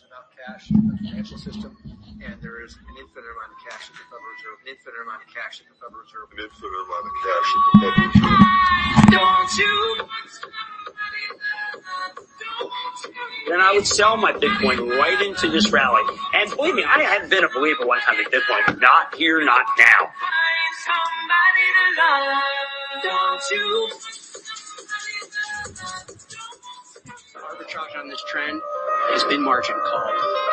enough cash in the financial system, and there is an infinite amount of cash at the Federal Reserve. An infinite amount of cash at the Federal Reserve. An infinite amount of cash at the Federal Reserve. Don't you? Then I would sell my Bitcoin right into this rally. And believe me, I had been a believer one time in Bitcoin. Not here, not now. Don't you? The arbitrage on this trend has been margin called.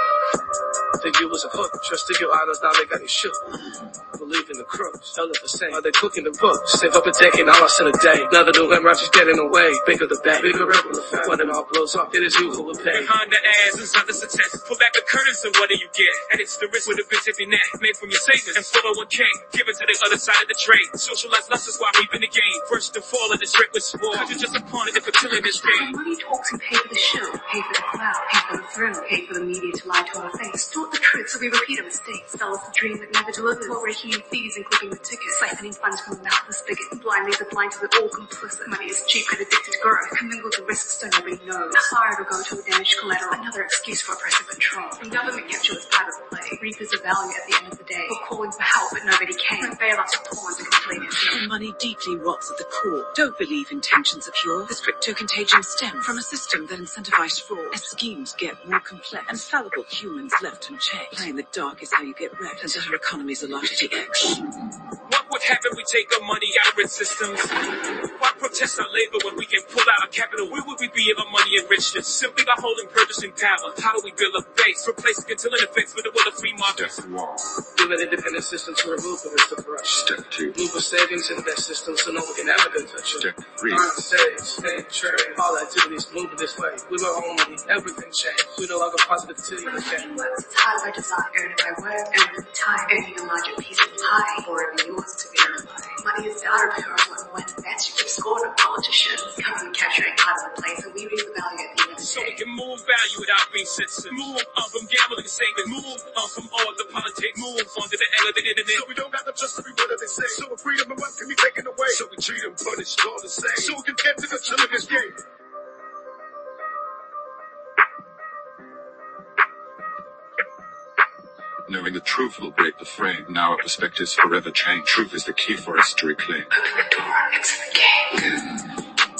Think it was a hook, just to get idols, now they got it shook. Believe in the crooks, hell of the same. Are they cooking the books? Save up a decade, all I said a day. Another November, I just get in the way. Bigger the bag, bigger rebel effect. When it all blows up, it is you who will pay. Behind the ass inside the success. Pull back the curtains and what do you get? And it's the risk with a bitch every neck. Made from your savings and 401k. Give it to the other side of the trade. Socialize lust is why we in the game. First to fall in this reckless war. Cause you're just a pawn in the fertility this game. Money talks and pay for the show. Pay for the clout. Pay for the thrill. Pay for the media to lie to our face. Taught the truth so we repeat our mistakes. Sell us a dream that never delivers. While raking in fees and clipping the tickets. Siphoning funds from the mouth of the spigot. Blind leads the blind to the all complicit. Money is cheap and addicted to growth. Commingled with risks so nobody knows. Hire to go to a damaged collateral. Another excuse for oppressive control. And government capture was part of the play. Reapers are value at the end of the day. We're calling for help but nobody came. And bailouts are pawns to complete it. Money deeply rots at the core. Don't believe intentions are pure. This crypto contagion stems from a system that incentivized fraud. As schemes get more complex and fallible humans left unchecked. Playing the dark is how you get wrecked, and our economies are largely X. What would happen if we take our money out of rent systems? Why protest our labor when we can pull out our capital? Where would we be if our money enriched us? Simply by holding purchasing power. How do we build a base? Replacing controlling effects with the will of free markets. Build an independent system to remove the risk of corruption. Step 2. Move a savings invest system so no one can ever touch it. Step 3. Earn, save, spend, trade, all activities moving this way. We were home money, everything changed. We no longer positivity in the game. It's hard by design, earned by work, earned with time, earning a larger piece of the pie, or it yours to verify. Money is the outer powerful and when that's you keep scoring of politicians, coming and capturing part of the place, and we reap the value at the end of the So we day. can move value without being censored. Move on from gambling and saving. Move on from all the politics. Move on to the end of the internet. So we don't have to trust every word that they say. So freedom and wealth can be taken away. So we treat them punished all the same. So we can get to the chill of this game. Knowing the truth will break the frame. Now our perspectives forever change. Truth is the key for us to reclaim. Open the door, it's the game.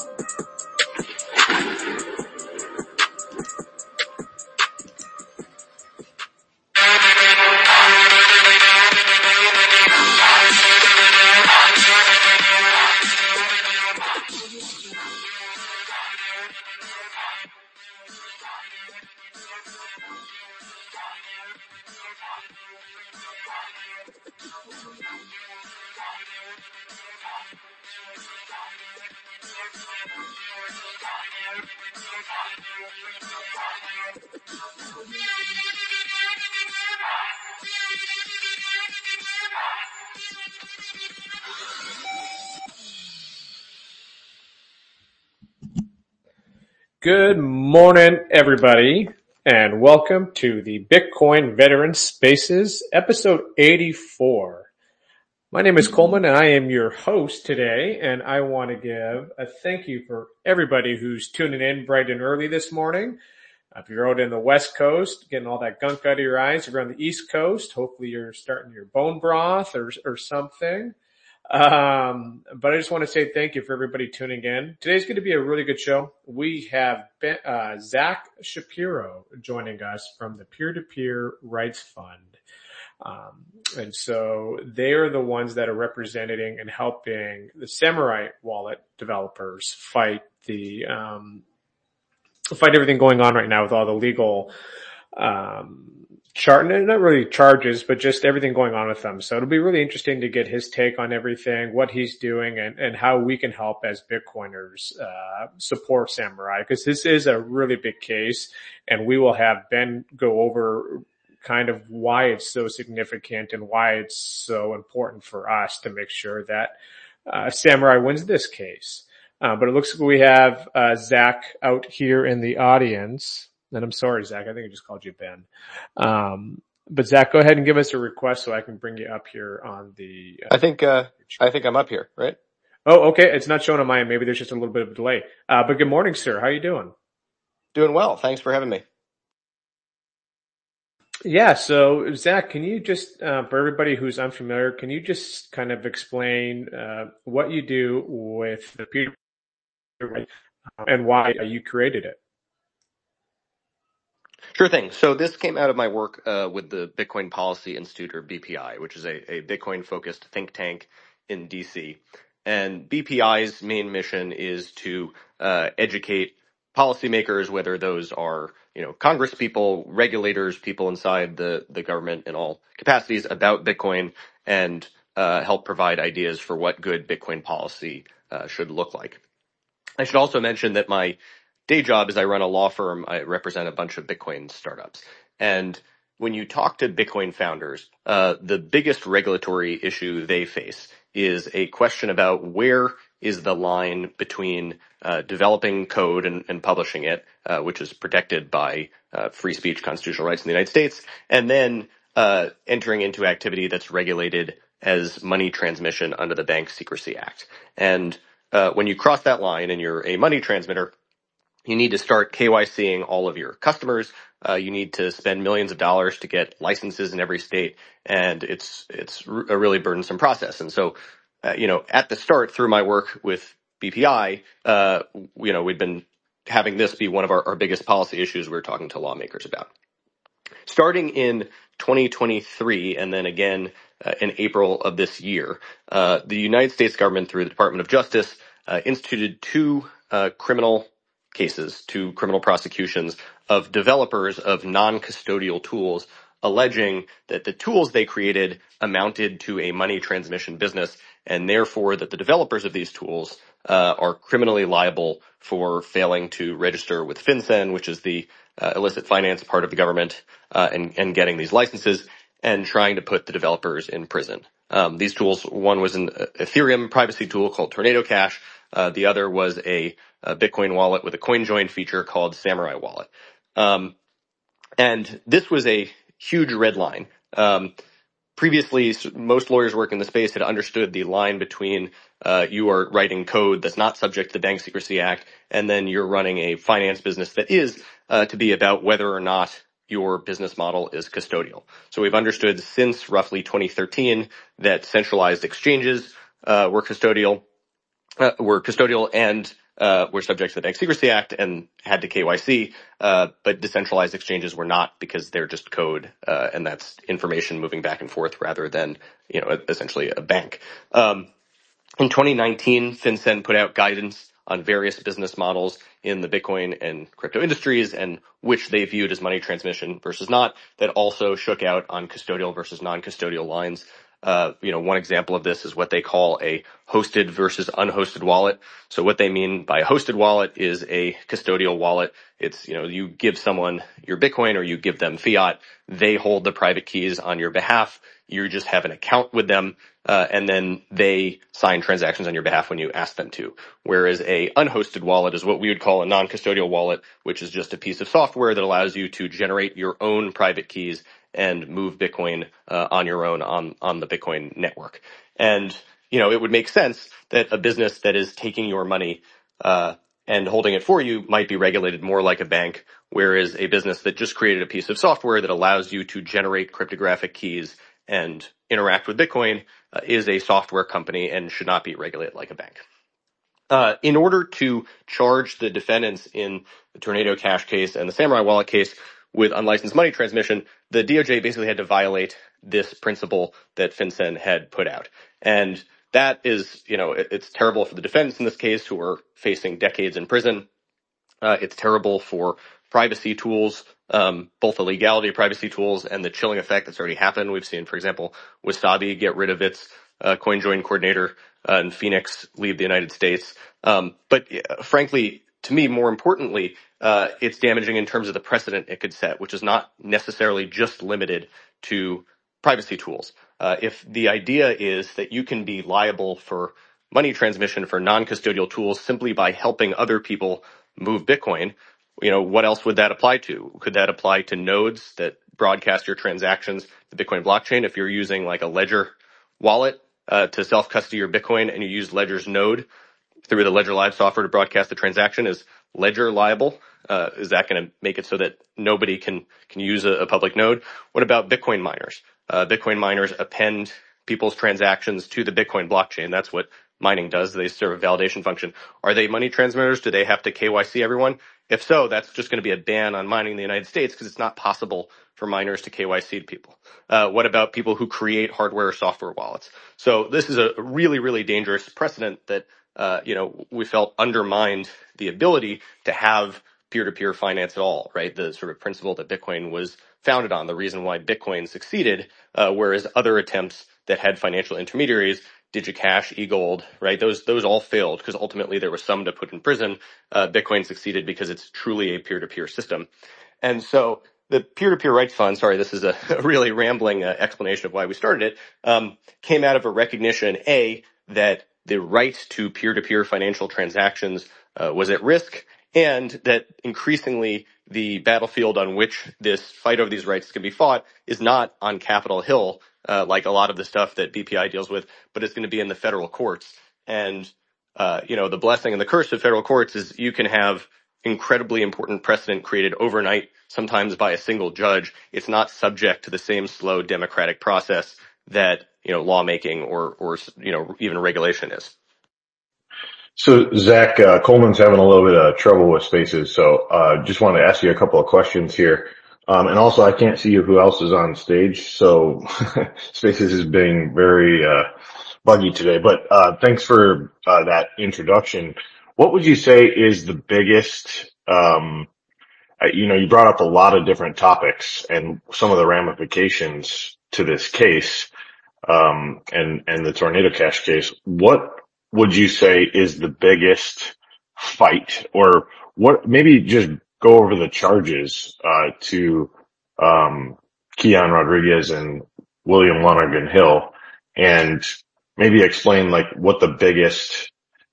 Good morning, everybody, and welcome to the Bitcoin Veteran Spaces, episode 84. My name is Coleman, and I am your host today, and I want to give a thank you for everybody who's tuning in bright and early this morning. If you're out in the West Coast, getting all that gunk out of your eyes, if you're on the East Coast, hopefully you're starting your bone broth or something. But I just want to say thank you for everybody tuning in. Today's going to be a really good show. We have Zach Shapiro joining us from the Peer-to-Peer Rights Fund. And so they are the ones that are representing and helping the Samurai wallet developers fight everything going on right now with all the legal, not really charges, but just everything going on with them. So it'll be really interesting to get his take on everything, what he's doing, and how we can help as Bitcoiners support Samurai, because this is a really big case, and we will have Ben go over kind of why it's so significant and why it's so important for us to make sure that Samurai wins this case. But it looks like we have Zach out here in the audience. And I'm sorry, Zach, I think I just called you Ben. But Zach, go ahead and give us a request so I can bring you up here on the... I think I'm up here, right? Oh, okay. It's not showing on mine. Maybe there's just a little bit of a delay. But good morning, sir. How are you doing? Doing well. Thanks for having me. Yeah, so Zach, can you just, for everybody who's unfamiliar, can you just kind of explain what you do with the peer-to-peer and why you created it? Sure thing. So this came out of my work with the Bitcoin Policy Institute, or BPI, which is a Bitcoin-focused think tank in DC. And BPI's main mission is to educate policymakers, whether those are Congress people, regulators, people inside the government in all capacities, about Bitcoin, and help provide ideas for what good Bitcoin policy should look like. I should also mention that my day job is I run a law firm. I represent a bunch of Bitcoin startups. And when you talk to Bitcoin founders, the biggest regulatory issue they face is a question about where is the line between developing code and publishing it, which is protected by free speech constitutional rights in the United States, and then entering into activity that's regulated as money transmission under the Bank Secrecy Act. And when you cross that line and you're a money transmitter, you need to start KYCing all of your customers. You need to spend millions of dollars to get licenses in every state, and it's a really burdensome process. And so, at the start, through my work with BPI, we'd been having this be one of our biggest policy issues we're talking to lawmakers about. Starting in 2023, and then again in April of this year, the United States government, through the Department of Justice, instituted two criminal prosecutions of developers of non-custodial tools, alleging that the tools they created amounted to a money transmission business, and therefore that the developers of these tools are criminally liable for failing to register with FinCEN, which is the illicit finance part of the government, and getting these licenses, and trying to put the developers in prison. These tools, one was an Ethereum privacy tool called Tornado Cash. The other was a Bitcoin wallet with a CoinJoin feature called Samurai Wallet. And this was a huge red line. Previously, most lawyers working in the space had understood the line between you are writing code that's not subject to the Bank Secrecy Act, and then you're running a finance business that is to be about whether or not your business model is custodial. So we've understood since roughly 2013 that centralized exchanges were custodial and were subject to the Bank Secrecy Act and had to KYC, but decentralized exchanges were not, because they're just code, and that's information moving back and forth rather than, essentially a bank. In 2019, FinCEN put out guidance on various business models in the Bitcoin and crypto industries, and which they viewed as money transmission versus not, that also shook out on custodial versus non-custodial lines. One example of this is what they call a hosted versus unhosted wallet. So what they mean by a hosted wallet is a custodial wallet. It's, you give someone your Bitcoin or you give them fiat. They hold the private keys on your behalf. You just have an account with them, and then they sign transactions on your behalf when you ask them to. Whereas a unhosted wallet is what we would call a non-custodial wallet, which is just a piece of software that allows you to generate your own private keys and move Bitcoin on your own on the Bitcoin network. And, it would make sense that a business that is taking your money and holding it for you might be regulated more like a bank, whereas a business that just created a piece of software that allows you to generate cryptographic keys and interact with Bitcoin is a software company and should not be regulated like a bank. In order to charge the defendants in the Tornado Cash case and the Samurai Wallet case with unlicensed money transmission, the DOJ basically had to violate this principle that FinCEN had put out. And that is, it's terrible for the defendants in this case, who are facing decades in prison. It's terrible for privacy tools, both the legality of privacy tools and the chilling effect that's already happened. We've seen, for example, Wasabi get rid of its CoinJoin coordinator, and Phoenix leave the United States. But frankly, to me, more importantly, it's damaging in terms of the precedent it could set, which is not necessarily just limited to privacy tools. If the idea is that you can be liable for money transmission for non-custodial tools simply by helping other people move Bitcoin, what else would that apply to? Could that apply to nodes that broadcast your transactions to the Bitcoin blockchain? If you're using like a Ledger wallet to self-custody your Bitcoin, and you use Ledger's node through the Ledger Live software to broadcast the transaction, is ledger liable? Is that going to make it so that nobody can use a public node? What about Bitcoin miners? Bitcoin miners append people's transactions to the Bitcoin blockchain. That's what mining does. They serve a validation function. Are they money transmitters? Do they have to KYC everyone? If so, that's just going to be a ban on mining in the United States because it's not possible for miners to KYC people. What about people who create hardware or software wallets? So this is a really, really dangerous precedent that, we felt undermined the ability to have peer-to-peer finance at all, right? The sort of principle that Bitcoin was founded on, the reason why Bitcoin succeeded, whereas other attempts that had financial intermediaries, DigiCash, eGold, right? Those all failed because ultimately there was some to put in prison. Bitcoin succeeded because it's truly a peer-to-peer system. And so the peer-to-peer rights fund, sorry, this is a really rambling explanation of why we started it, came out of a recognition, A, that the right to peer-to-peer financial transactions was at risk, and that increasingly the battlefield on which this fight over these rights can be fought is not on Capitol Hill, like a lot of the stuff that BPI deals with, but it's going to be in the federal courts. And, the blessing and the curse of federal courts is you can have incredibly important precedent created overnight, sometimes by a single judge. It's not subject to the same slow democratic process that, lawmaking or even regulation is. So, Zach, Coleman's having a little bit of trouble with Spaces, so just wanted to ask you a couple of questions here. And also, I can't see who else is on stage, so Spaces is being very buggy today. But thanks for that introduction. What would you say is the biggest, you brought up a lot of different topics and some of the ramifications to this case, and the Tornado Cash case. What would you say is the biggest fight, or what, maybe just go over the charges, to, Keon Rodriguez and William Lonergan Hill, and maybe explain like what the biggest,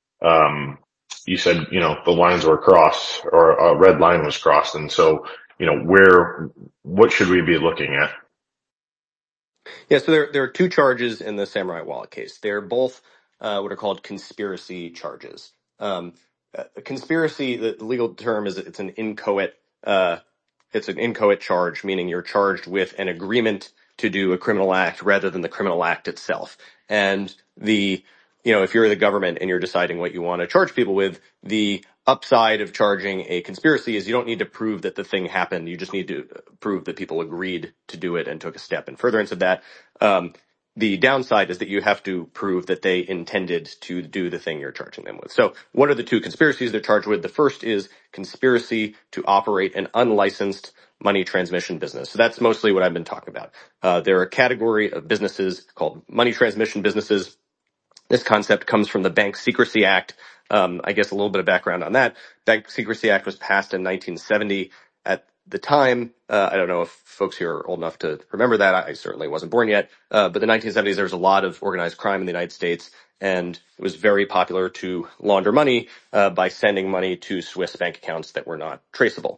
you said, the lines were crossed, or a red line was crossed. And so, what should we be looking at? Yeah, so there are two charges in the Samurai Wallet case. They're both what are called conspiracy charges. Conspiracy, the legal term is it's an inchoate charge, meaning you're charged with an agreement to do a criminal act rather than the criminal act itself. And if you're the government and you're deciding what you want to charge people with, the upside of charging a conspiracy is you don't need to prove that the thing happened. You just need to prove that people agreed to do it and took a step in furtherance of that. The downside is that you have to prove that they intended to do the thing you're charging them with. So what are the two conspiracies they're charged with? The first is conspiracy to operate an unlicensed money transmission business. So that's mostly what I've been talking about. There are a category of businesses called money transmission businesses. This concept comes from the Bank Secrecy Act. I guess a little bit of background on that. Bank Secrecy Act was passed in 1970. At the time, I don't know if folks here are old enough to remember that. I certainly wasn't born yet. But the 1970s, there was a lot of organized crime in the United States, and it was very popular to launder money by sending money to Swiss bank accounts that were not traceable.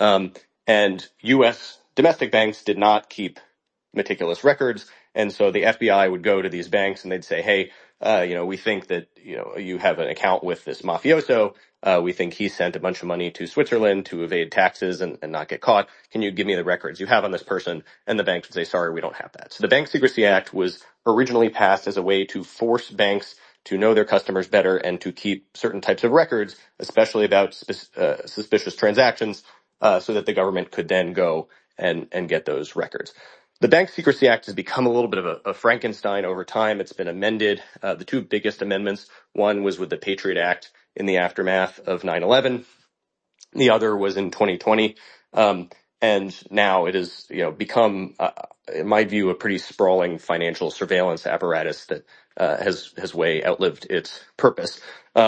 And U.S. domestic banks did not keep meticulous records, and so the FBI would go to these banks and they'd say, hey, we think that, you have an account with this mafioso. We think he sent a bunch of money to Switzerland to evade taxes and not get caught. Can you give me the records you have on this person? And the banks would say, sorry, we don't have that. So the Bank Secrecy Act was originally passed as a way to force banks to know their customers better and to keep certain types of records, especially about suspicious transactions, so that the government could then go and get those records. The Bank Secrecy Act has become a little bit of a Frankenstein over time. It's been amended. The two biggest amendments, one was with the Patriot Act in the aftermath of 9/11. The other was in 2020. And now it has, become, in my view, a pretty sprawling financial surveillance apparatus that has way outlived its purpose.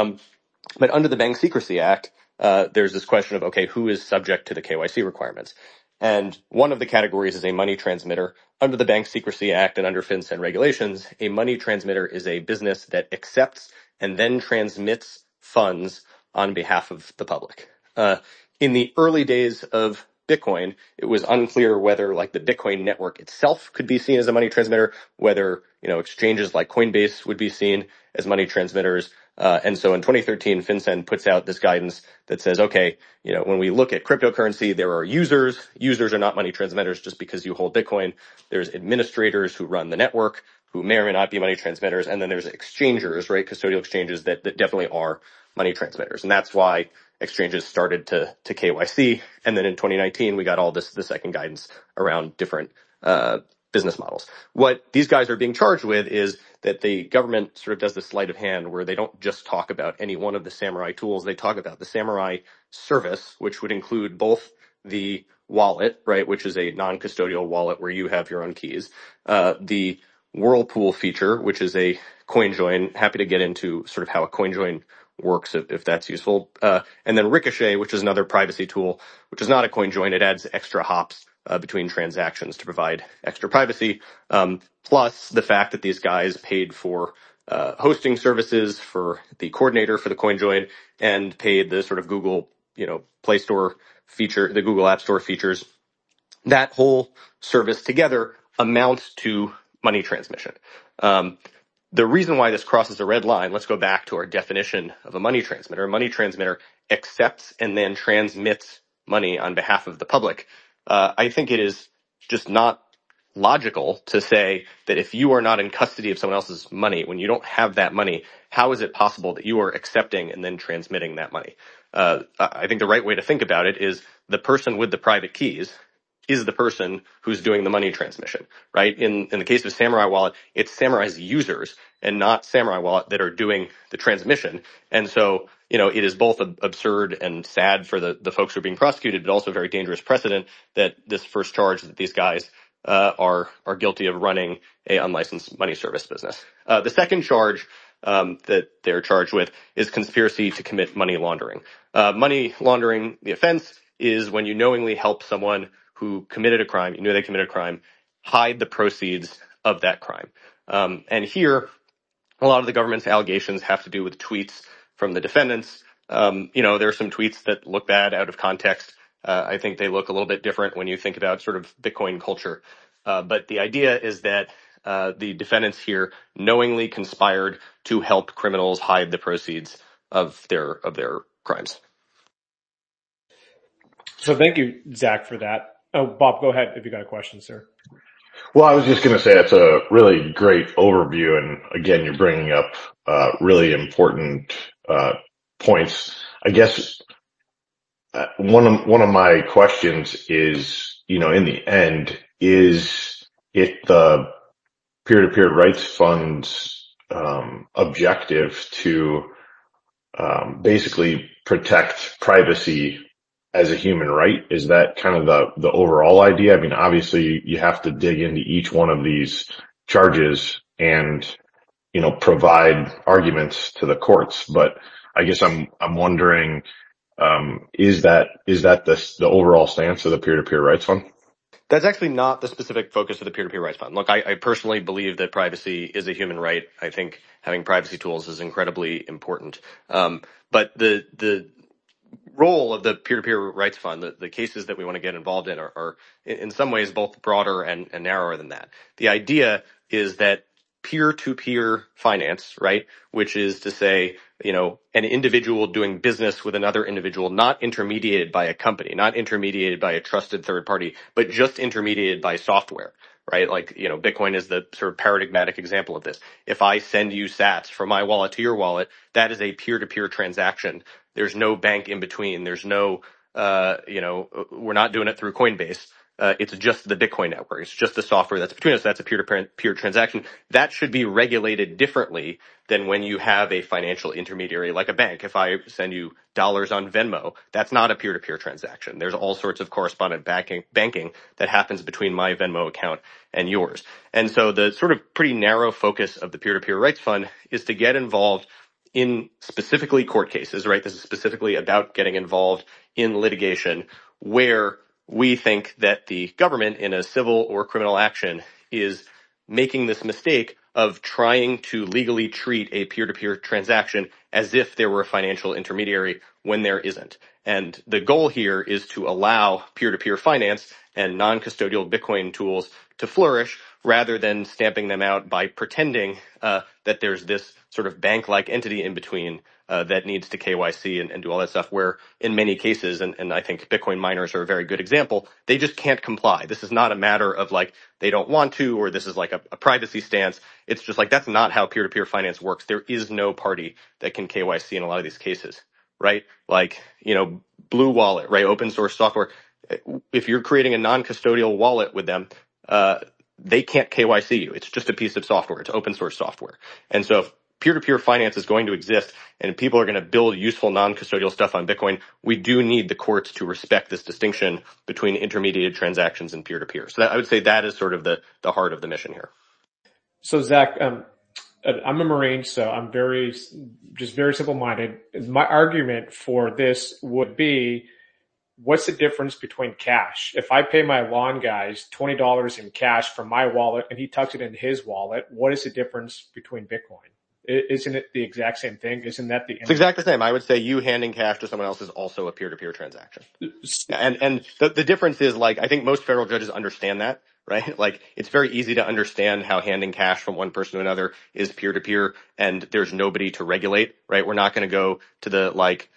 But under the Bank Secrecy Act, there's this question of, okay, who is subject to the KYC requirements? And one of the categories is a money transmitter. Under the Bank Secrecy Act and under FinCEN regulations, a money transmitter is a business that accepts and then transmits funds on behalf of the public. In the early days of Bitcoin, it was unclear whether like the Bitcoin network itself could be seen as a money transmitter, whether, exchanges like Coinbase would be seen as money transmitters. And so in 2013, FinCEN puts out this guidance that says, okay, when we look at cryptocurrency, there are users. Users are not money transmitters just because you hold Bitcoin. There's administrators who run the network who may or may not be money transmitters. And then there's exchangers, right? Custodial exchanges that definitely are money transmitters. And that's why exchanges started to KYC. And then in 2019, we got all the second guidance around different business models. What these guys are being charged with is that the government sort of does this sleight of hand where they don't just talk about any one of the Samurai tools. They talk about the Samurai service, which would include both the wallet, right, which is a non-custodial wallet where you have your own keys, the Whirlpool feature, which is a CoinJoin. Happy to get into sort of how a CoinJoin works if that's useful. And then Ricochet, which is another privacy tool, which is not a CoinJoin. It adds extra hops between transactions to provide extra privacy. Plus the fact that these guys paid for hosting services for the coordinator for the CoinJoin and paid the sort of Google, Play Store feature, the Google App Store features. That whole service together amounts to money transmission. The reason why this crosses a red line, let's go back to our definition of a money transmitter. A money transmitter accepts and then transmits money on behalf of the public. I think it is just not logical to say that if you are not in custody of someone else's money, when you don't have that money, how is it possible that you are accepting and then transmitting that money? I think the right way to think about it is the person with the private keys is the person who's doing the money transmission, right? In the case of Samurai Wallet, it's Samurai's users and not Samurai Wallet that are doing the transmission. And so, it is both absurd and sad for the folks who are being prosecuted, but also a very dangerous precedent that this first charge that these guys are guilty of running a unlicensed money service business. The second charge that they're charged with is conspiracy to commit money laundering. Money laundering, the offense, is when you knowingly help someone who committed a crime, you knew they committed a crime, hide the proceeds of that crime. And here, a lot of the government's allegations have to do with tweets from the defendants. There are some tweets that look bad out of context. I think they look a little bit different when you think about sort of Bitcoin culture. But the idea is that the defendants here knowingly conspired to help criminals hide the proceeds of their crimes. So thank you, Zach, for that. Oh, Bob, go ahead if you got a question, sir. Well, I was just going to say it's a really great overview, and again, you're bringing up really important points. I guess one of my questions is, in the end, is it the peer-to-peer rights fund's objective to basically protect privacy as a human right? Is that kind of the overall idea? I mean, obviously you have to dig into each one of these charges and, provide arguments to the courts. But I guess I'm wondering, is that the overall stance of the peer-to-peer rights fund? That's actually not the specific focus of the peer-to-peer rights fund. Look, I personally believe that privacy is a human right. I think having privacy tools is incredibly important. But the role of the peer-to-peer rights fund, the cases that we want to get involved in are in some ways both broader and narrower than that. The idea is that peer-to-peer finance, right, which is to say, an individual doing business with another individual, not intermediated by a company, not intermediated by a trusted third party, but just intermediated by software, right? Like, Bitcoin is the sort of paradigmatic example of this. If I send you sats from my wallet to your wallet, that is a peer-to-peer transaction. There's no bank in between. There's no, we're not doing it through Coinbase. It's just the Bitcoin network. It's just the software that's between us. That's a peer-to-peer transaction. That should be regulated differently than when you have a financial intermediary like a bank. If I send you dollars on Venmo, that's not a peer-to-peer transaction. There's all sorts of correspondent banking that happens between my Venmo account and yours. And so the sort of pretty narrow focus of the peer-to-peer rights fund is to get involved in specifically court cases, right? This is specifically about getting involved in litigation where we think that the government in a civil or criminal action is making this mistake of trying to legally treat a peer-to-peer transaction as if there were a financial intermediary when there isn't. And the goal here is to allow peer-to-peer finance and non-custodial Bitcoin tools to flourish rather than stamping them out by pretending that there's this sort of bank-like entity in between that needs to KYC and do all that stuff, where in many cases, and I think Bitcoin miners are a very good example, they just can't comply. This is not a matter of like they don't want to, or this is like a privacy stance. It's just like that's not how peer-to-peer finance works. There is no party that can KYC in a lot of these cases, right? Like, Blue Wallet, right? Open source software. If you're creating a non-custodial wallet with them, they can't KYC you. It's just a piece of software. It's open source software. And so if peer-to-peer finance is going to exist and people are going to build useful non-custodial stuff on Bitcoin, we do need the courts to respect this distinction between intermediated transactions and peer-to-peer. So I would say that is sort of the heart of the mission here. So Zach, I'm a Marine, so I'm very simple-minded. My argument for this would be, what's the difference between cash? If I pay my lawn guys $20 in cash from my wallet and he tucks it in his wallet, what is the difference between Bitcoin? Isn't it the exact same thing? Isn't that It's exactly the same. I would say you handing cash to someone else is also a peer-to-peer transaction. And the difference is, like, I think most federal judges understand that, right? Like, it's very easy to understand how handing cash from one person to another is peer-to-peer and there's nobody to regulate, right? We're not going to go to the,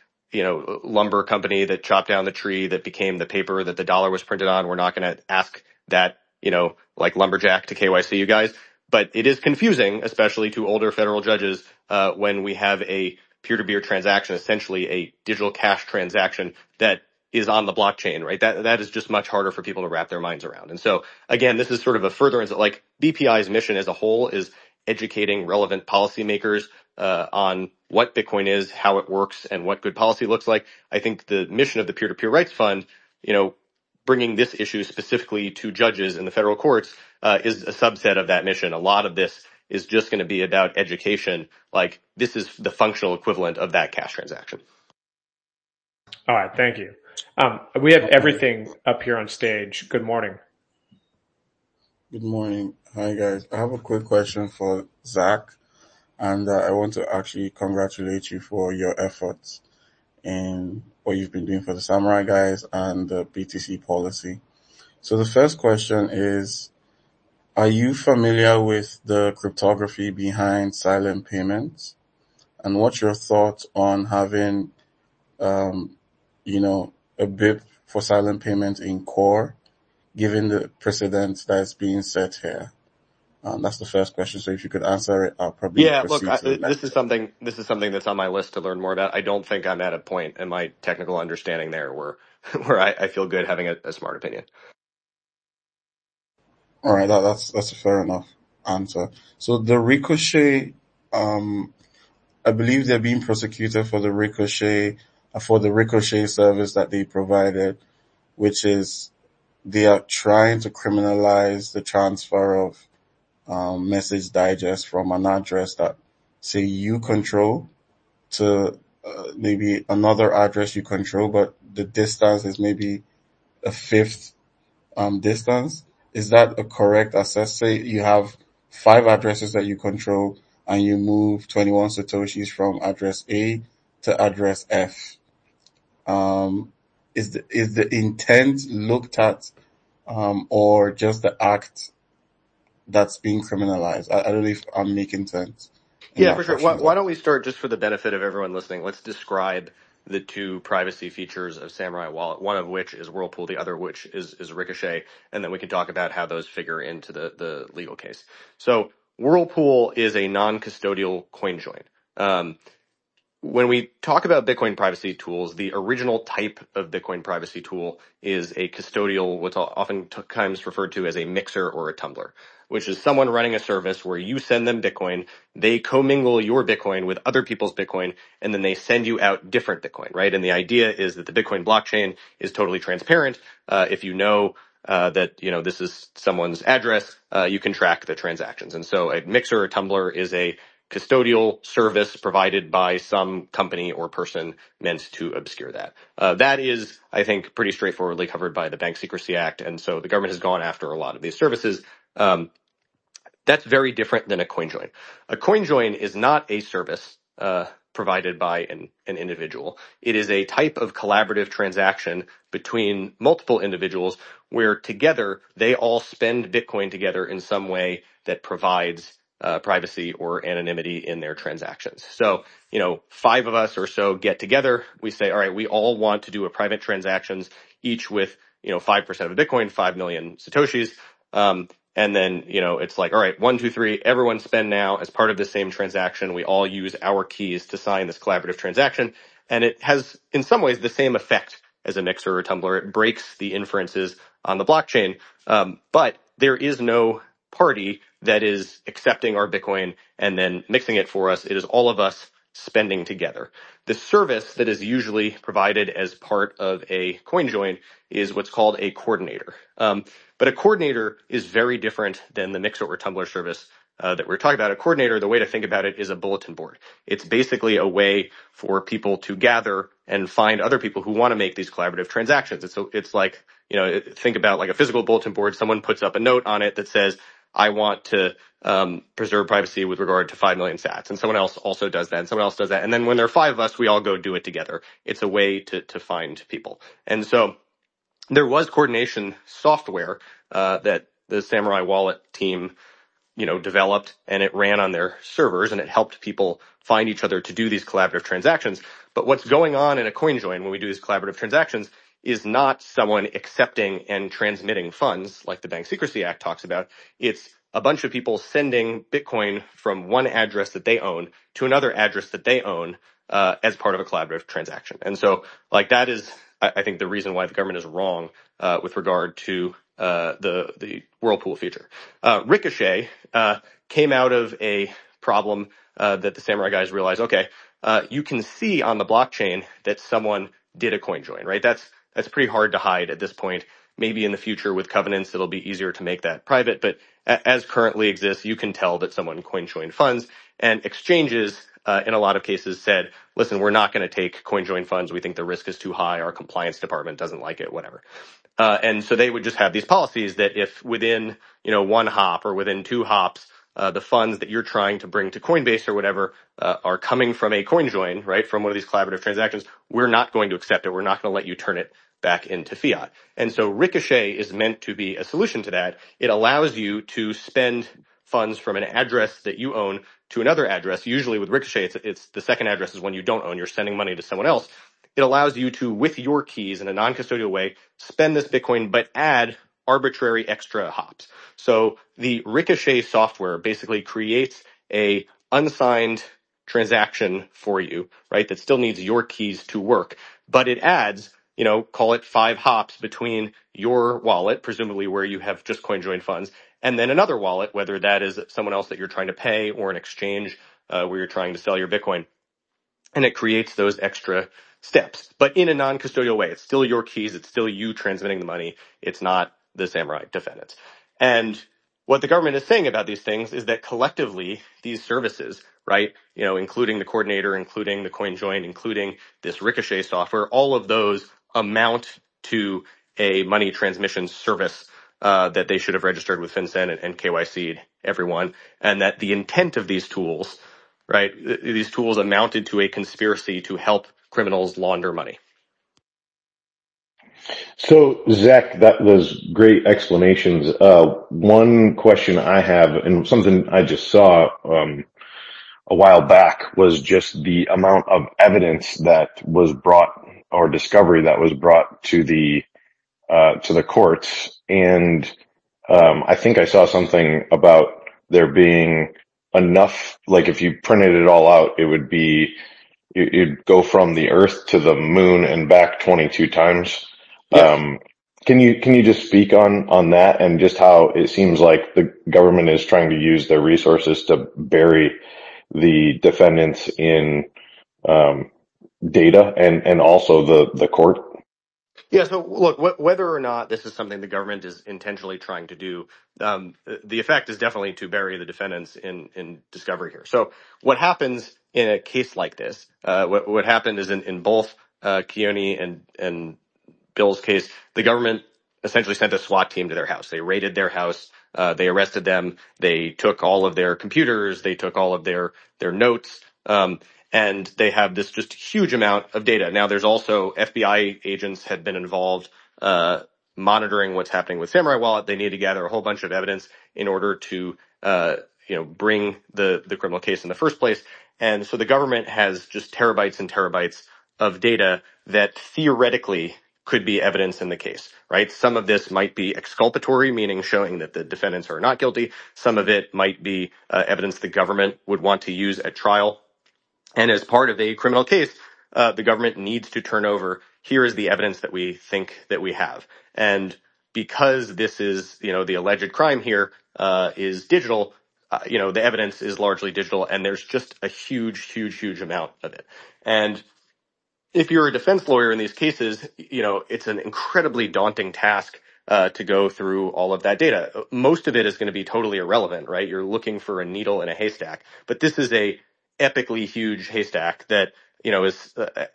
lumber company that chopped down the tree that became the paper that the dollar was printed on. We're not going to ask that, lumberjack to KYC you guys. But it is confusing, especially to older federal judges, when we have a peer-to-peer transaction, essentially a digital cash transaction that is on the blockchain, right? That is just much harder for people to wrap their minds around. And so, again, this is sort of a furtherance. Like, BPI's mission as a whole is educating relevant policymakers on what Bitcoin is, how it works, and what good policy looks like. I think the mission of the Peer-to-Peer Rights Fund, bringing this issue specifically to judges in the federal courts, is a subset of that mission. A lot of this is just going to be about education. Like, this is the functional equivalent of that cash transaction. All right. Thank you. We have everything up here on stage. Good morning. Good morning. Hi, guys. I have a quick question for Zach, and I want to actually congratulate you for your efforts in what you've been doing for the Samurai guys and the BTC policy. So the first question is, are you familiar with the cryptography behind silent payments? And what's your thoughts on having, a BIP for silent payment in core, given the precedent that's being set here? That's the first question. So if you could answer it, I'll probably proceed. This is something that's on my list to learn more about. I don't think I'm at a point in my technical understanding there where I feel good having a smart opinion. All right, that's a fair enough answer. So the Ricochet, I believe they're being prosecuted for the Ricochet service that they provided, which is they are trying to criminalize the transfer of message digest from an address that, say, you control to maybe another address you control, but the distance is maybe a fifth distance. Is that a correct assessment? Say you have 5 addresses that you control and you move 21 Satoshis from address A to address F. Is the intent looked at, or just the act that's being criminalized? I don't know if I'm making sense. Yeah, for sure. Why don't we start, just for the benefit of everyone listening, let's describe the 2 privacy features of Samurai Wallet, one of which is Whirlpool, the other which is Ricochet, and then we can talk about how those figure into the legal case. So Whirlpool is a non-custodial coin join. When we talk about Bitcoin privacy tools, the original type of Bitcoin privacy tool is a custodial, what's oftentimes referred to as a mixer or a tumbler, which is someone running a service where you send them Bitcoin, they commingle your Bitcoin with other people's Bitcoin, and then they send you out different Bitcoin, right? And the idea is that the Bitcoin blockchain is totally transparent. If you know that this is someone's address, you can track the transactions. And so a mixer or tumbler is a custodial service provided by some company or person meant to obscure that. That is, I think, pretty straightforwardly covered by the Bank Secrecy Act, and so the government has gone after a lot of these services. That's very different than a coin join. A coin join is not a service provided by an individual. It is a type of collaborative transaction between multiple individuals where together they all spend Bitcoin together in some way that provides privacy or anonymity in their transactions. So, 5 of us or so get together. We say, all right, we all want to do a private transactions, each with, 5% of a Bitcoin, 5 million Satoshis. And then, it's like, all right, 1, 2, 3, everyone spend now as part of the same transaction. We all use our keys to sign this collaborative transaction. And it has, in some ways, the same effect as a Mixer or Tumbler. It breaks the inferences on the blockchain. But there is no party that is accepting our Bitcoin and then mixing it for us. It is all of us spending together. The service that is usually provided as part of a CoinJoin is what's called a coordinator. But a coordinator is very different than the Mixer or Tumbler service that we're talking about. A coordinator, the way to think about it, is a bulletin board. It's basically a way for people to gather and find other people who want to make these collaborative transactions. It's like, think about like a physical bulletin board. Someone puts up a note on it that says, I want to preserve privacy with regard to 5 million sats. And someone else also does that, and someone else does that. And then when there are 5 of us, we all go do it together. It's a way to find people. And so there was coordination software that the Samurai Wallet team developed, and it ran on their servers, and it helped people find each other to do these collaborative transactions. But what's going on in a CoinJoin when we do these collaborative transactions is not someone accepting and transmitting funds like the Bank Secrecy Act talks about. It's a bunch of people sending Bitcoin from one address that they own to another address that they own as part of a collaborative transaction. And so, that is, I think, the reason why the government is wrong with regard to the Whirlpool feature. Ricochet came out of a problem that the Samurai guys realized, okay, you can see on the blockchain that someone did a CoinJoin, right? That's pretty hard to hide at this point. Maybe in the future with covenants, it'll be easier to make that private. But as currently exists, you can tell that someone CoinJoin funds. And exchanges, in a lot of cases, said, listen, we're not going to take CoinJoin funds. We think the risk is too high. Our compliance department doesn't like it, whatever. And so they would just have these policies that if within, 1 hop or within 2 hops, the funds that you're trying to bring to Coinbase or whatever are coming from a CoinJoin, right, from one of these collaborative transactions, we're not going to accept it. We're not going to let you turn it back into fiat. And so Ricochet is meant to be a solution to that. It allows you to spend funds from an address that you own to another address. Usually with Ricochet, it's the second address is one you don't own. You're sending money to someone else. It allows you to, with your keys in a non-custodial way, spend this Bitcoin, but add arbitrary extra hops. So the Ricochet software basically creates a unsigned transaction for you, right, that still needs your keys to work, but it adds, call it 5 hops between your wallet, presumably where you have just CoinJoin funds, and then another wallet, whether that is someone else that you're trying to pay or an exchange where you're trying to sell your Bitcoin. And it creates those extra steps, but in a non-custodial way. It's still your keys. It's still you transmitting the money. It's not the Samurai defendants. And what the government is saying about these things is that collectively, these services, right, including the coordinator, including the CoinJoin, including this Ricochet software, all of those amount to a money transmission service that they should have registered with FinCEN and KYC'd everyone, and that the intent of these tools, right, these tools amounted to a conspiracy to help criminals launder money. So, Zach, that was great explanations. One question I have, and something I just saw a while back, was just the amount of evidence that was brought, or discovery that was brought to the courts. And I think I saw something about there being enough, like if you printed it all out, it would be, you'd go from the Earth to the moon and back 22 times. Yes. Can you just speak on that, and just how it seems like the government is trying to use their resources to bury the defendants in data and also the court? Yeah, so look, whether or not this is something the government is intentionally trying to do, the effect is definitely to bury the defendants in discovery here. So what happens in a case like this, what happened is in both Keone and Bill's case, the government essentially sent a SWAT team to their house. They raided their house. They arrested them. They took all of their computers. They took all of their notes. And they have this just huge amount of data. Now, there's also FBI agents had been involved monitoring what's happening with Samurai Wallet. They need to gather a whole bunch of evidence in order to bring the criminal case in the first place. And so the government has just terabytes and terabytes of data that theoretically could be evidence in the case, right? Some of this might be exculpatory, meaning showing that the defendants are not guilty. Some of it might be evidence the government would want to use at trial. And as part of a criminal case, the government needs to turn over, here is the evidence that we think that we have. And because this is, the alleged crime here is digital, the evidence is largely digital, and there's just a huge, huge, huge amount of it. And if you're a defense lawyer in these cases, it's an incredibly daunting task to go through all of that data. Most of it is going to be totally irrelevant, right? You're looking for a needle in a haystack. But this is a epically huge haystack that, is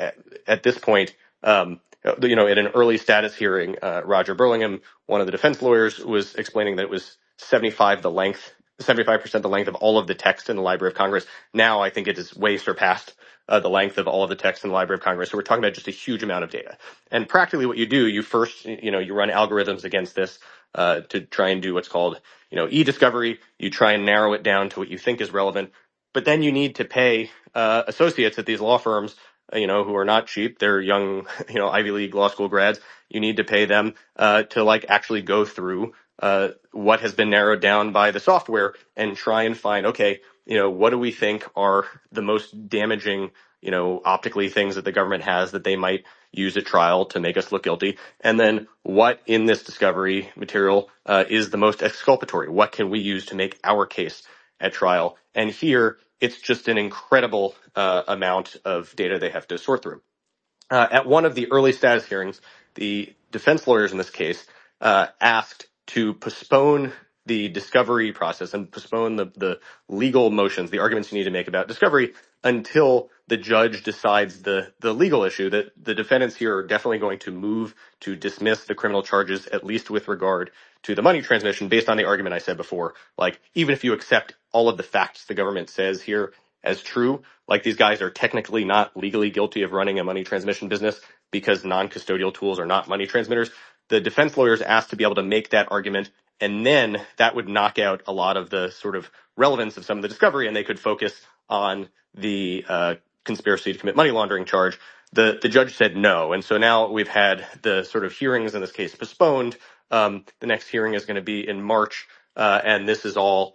at this point, in an early status hearing, Roger Burlingham, one of the defense lawyers, was explaining that it was 75% the length of all of the text in the Library of Congress. Now I think it is way surpassed the length of all of the text in the Library of Congress. So we're talking about just a huge amount of data. And practically what you do, you first, you run algorithms against this to try and do what's called, e-discovery. You try and narrow it down to what you think is relevant. But then you need to pay associates at these law firms, who are not cheap. They're young, Ivy League law school grads. You need to pay them to actually go through what has been narrowed down by the software and try and find, okay, what do we think are the most damaging, optically things that the government has that they might use at trial to make us look guilty? And then what in this discovery material is the most exculpatory? What can we use to make our case at trial? And here, it's just an incredible amount of data they have to sort through. At one of the early status hearings, the defense lawyers in this case asked to postpone the discovery process and postpone the legal motions, the arguments you need to make about discovery, until the judge decides the legal issue. That the defendants here are definitely going to move to dismiss the criminal charges, at least with regard to the money transmission, based on the argument I said before. Even if you accept all of the facts the government says here as true, these guys are technically not legally guilty of running a money transmission business because non-custodial tools are not money transmitters. The defense lawyers asked to be able to make that argument, and then that would knock out a lot of the sort of relevance of some of the discovery, and they could focus on the conspiracy to commit money laundering charge. The judge said no, and so now we've had the sort of hearings in this case postponed. The next hearing is going to be in March, and this is all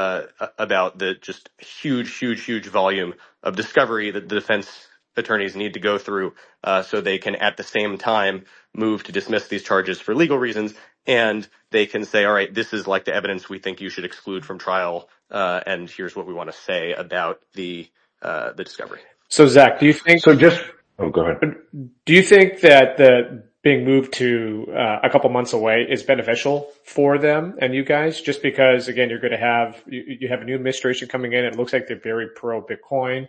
about the just huge, huge, huge volume of discovery that the defense attorneys need to go through so they can at the same time move to dismiss these charges for legal reasons, and they can say, all right, this is the evidence we think you should exclude from trial, and here's what we want to say about the discovery. So Zach, do you think? Go ahead. Do you think that the being moved to a couple months away is beneficial for them and you guys? Just because, again, you're going to have you have a new administration coming in. It looks like they're very pro Bitcoin.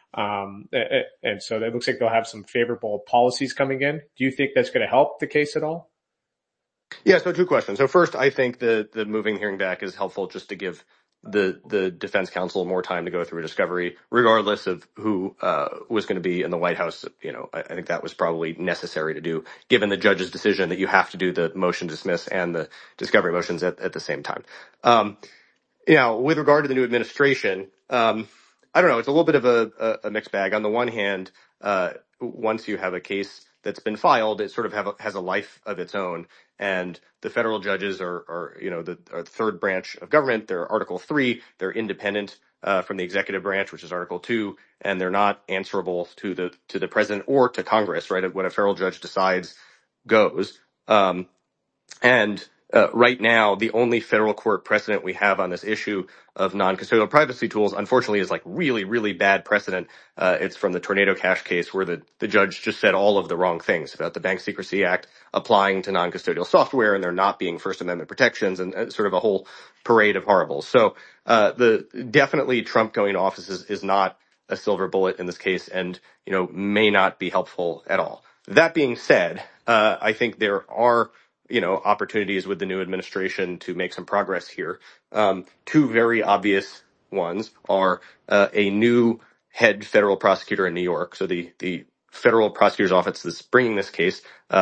And so it looks like they'll have some favorable policies coming in. Do you think that's going to help the case at all? Yeah, so two questions. So first, I think the moving hearing back is helpful just to give the defense counsel more time to go through a discovery, regardless of who was going to be in the White House. I think that was probably necessary to do, given the judge's decision that you have to do the motion to dismiss and the discovery motions at the same time. With regard to the new administration, I don't know. It's a little bit of a mixed bag. On the one hand, once you have a case that's been filed, it sort of has a life of its own. And the federal judges are the third branch of government. They're Article 3. They're independent from the executive branch, which is Article 2, and they're not answerable to the president or to Congress. Right, what a federal judge decides goes. Right now, the only federal court precedent we have on this issue of non-custodial privacy tools, unfortunately, is really, really bad precedent. It's from the Tornado Cash case, where the judge just said all of the wrong things about the Bank Secrecy Act applying to non-custodial software and there not being First Amendment protections and sort of a whole parade of horribles. So definitely Trump going to office is not a silver bullet in this case and, may not be helpful at all. That being said, I think there are opportunities with the new administration to make some progress here. Two very obvious ones are a new head federal prosecutor in New York. So the federal prosecutor's office that's bringing this case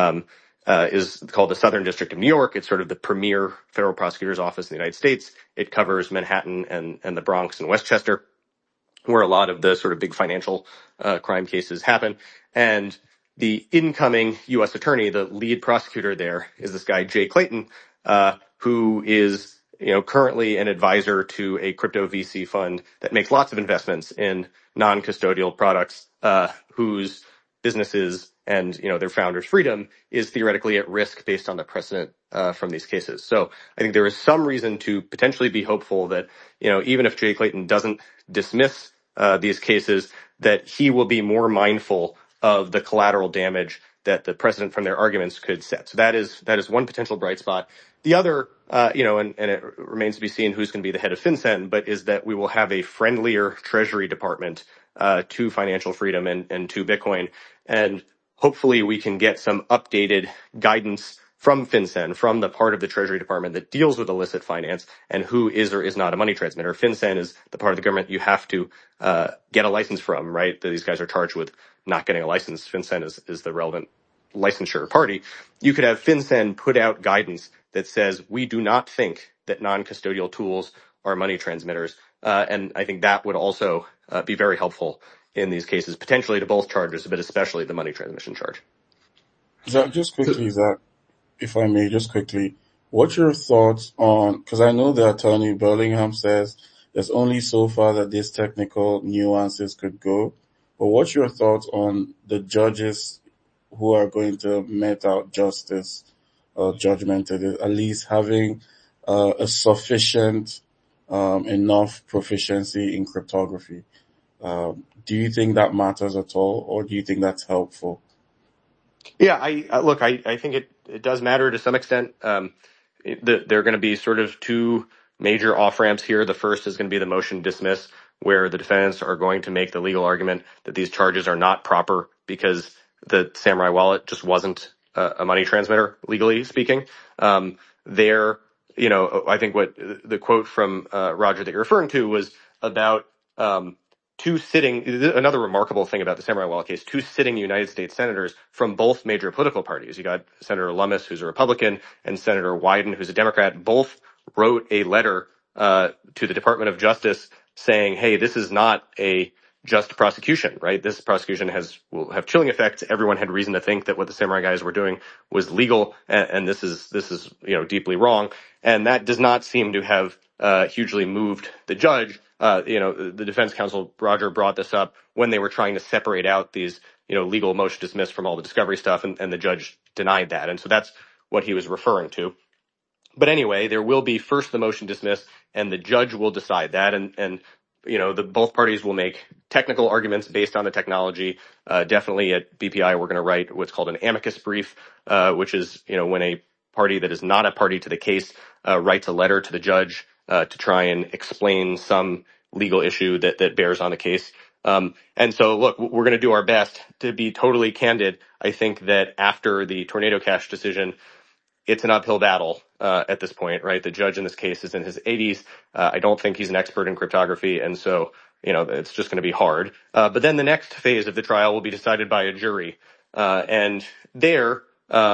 is called the Southern District of New York. It's sort of the premier federal prosecutor's office in the United States. It covers Manhattan and the Bronx and Westchester, where a lot of the sort of big financial crime cases happen. And the incoming U.S. attorney, the lead prosecutor there, is this guy, Jay Clayton, who is, currently an advisor to a crypto VC fund that makes lots of investments in non-custodial products, whose businesses and, their founders' freedom is theoretically at risk based on the precedent from these cases. So I think there is some reason to potentially be hopeful that, even if Jay Clayton doesn't dismiss these cases, that he will be more mindful of the collateral damage that the precedent from their arguments could set. So that is one potential bright spot. The other, and it remains to be seen who's going to be the head of FinCEN, but is that we will have a friendlier Treasury Department to financial freedom and to Bitcoin. And hopefully we can get some updated guidance from FinCEN, from the part of the Treasury Department that deals with illicit finance and who is or is not a money transmitter. FinCEN is the part of the government you have to get a license from, right? These guys are charged with not getting a license. FinCEN is the relevant licensure party. You could have FinCEN put out guidance that says we do not think that non-custodial tools are money transmitters. And I think that would also be very helpful in these cases, potentially to both charges, but especially the money transmission charge. Zach, if I may, just quickly, what's your thoughts on, because I know the attorney Burlingham says there's only so far that these technical nuances could go, but what's your thoughts on the judges who are going to mete out justice or judgment, at least having a sufficient enough proficiency in cryptography? Do you think that matters at all, or do you think that's helpful? Yeah, I think it does matter to some extent. There are going to be sort of two major off-ramps here. The first is going to be the motion to dismiss, where the defendants are going to make the legal argument that these charges are not proper because the Samurai wallet just wasn't a money transmitter, legally speaking. I think what the quote from Roger that you're referring to was about another remarkable thing about the Samurai wallet case, two sitting United States senators from both major political parties. You got Senator Lummis, who's a Republican, and Senator Wyden, who's a Democrat. Both wrote a letter to the Department of Justice saying, hey, this is not a just prosecution, right? This prosecution will have chilling effects. Everyone had reason to think that what the Samurai guys were doing was legal, and this is deeply wrong. And that does not seem to have hugely moved the judge. The defense counsel, Roger, brought this up when they were trying to separate out these, legal motion dismiss from all the discovery stuff, and the judge denied that. And so that's what he was referring to. But anyway, there will be first the motion dismiss, and the judge will decide that. And both parties will make technical arguments based on the technology. Definitely at BPI, we're going to write what's called an amicus brief, which is, when a party that is not a party to the case writes a letter to the judge to try and explain some legal issue that bears on the case. And so, look, we're going to do our best to be totally candid. I think that after the Tornado Cash decision, it's an uphill battle at this point, right? The judge in this case is in his 80s. I don't think he's an expert in cryptography, and so, it's just going to be hard. But then the next phase of the trial will be decided by a jury. And there,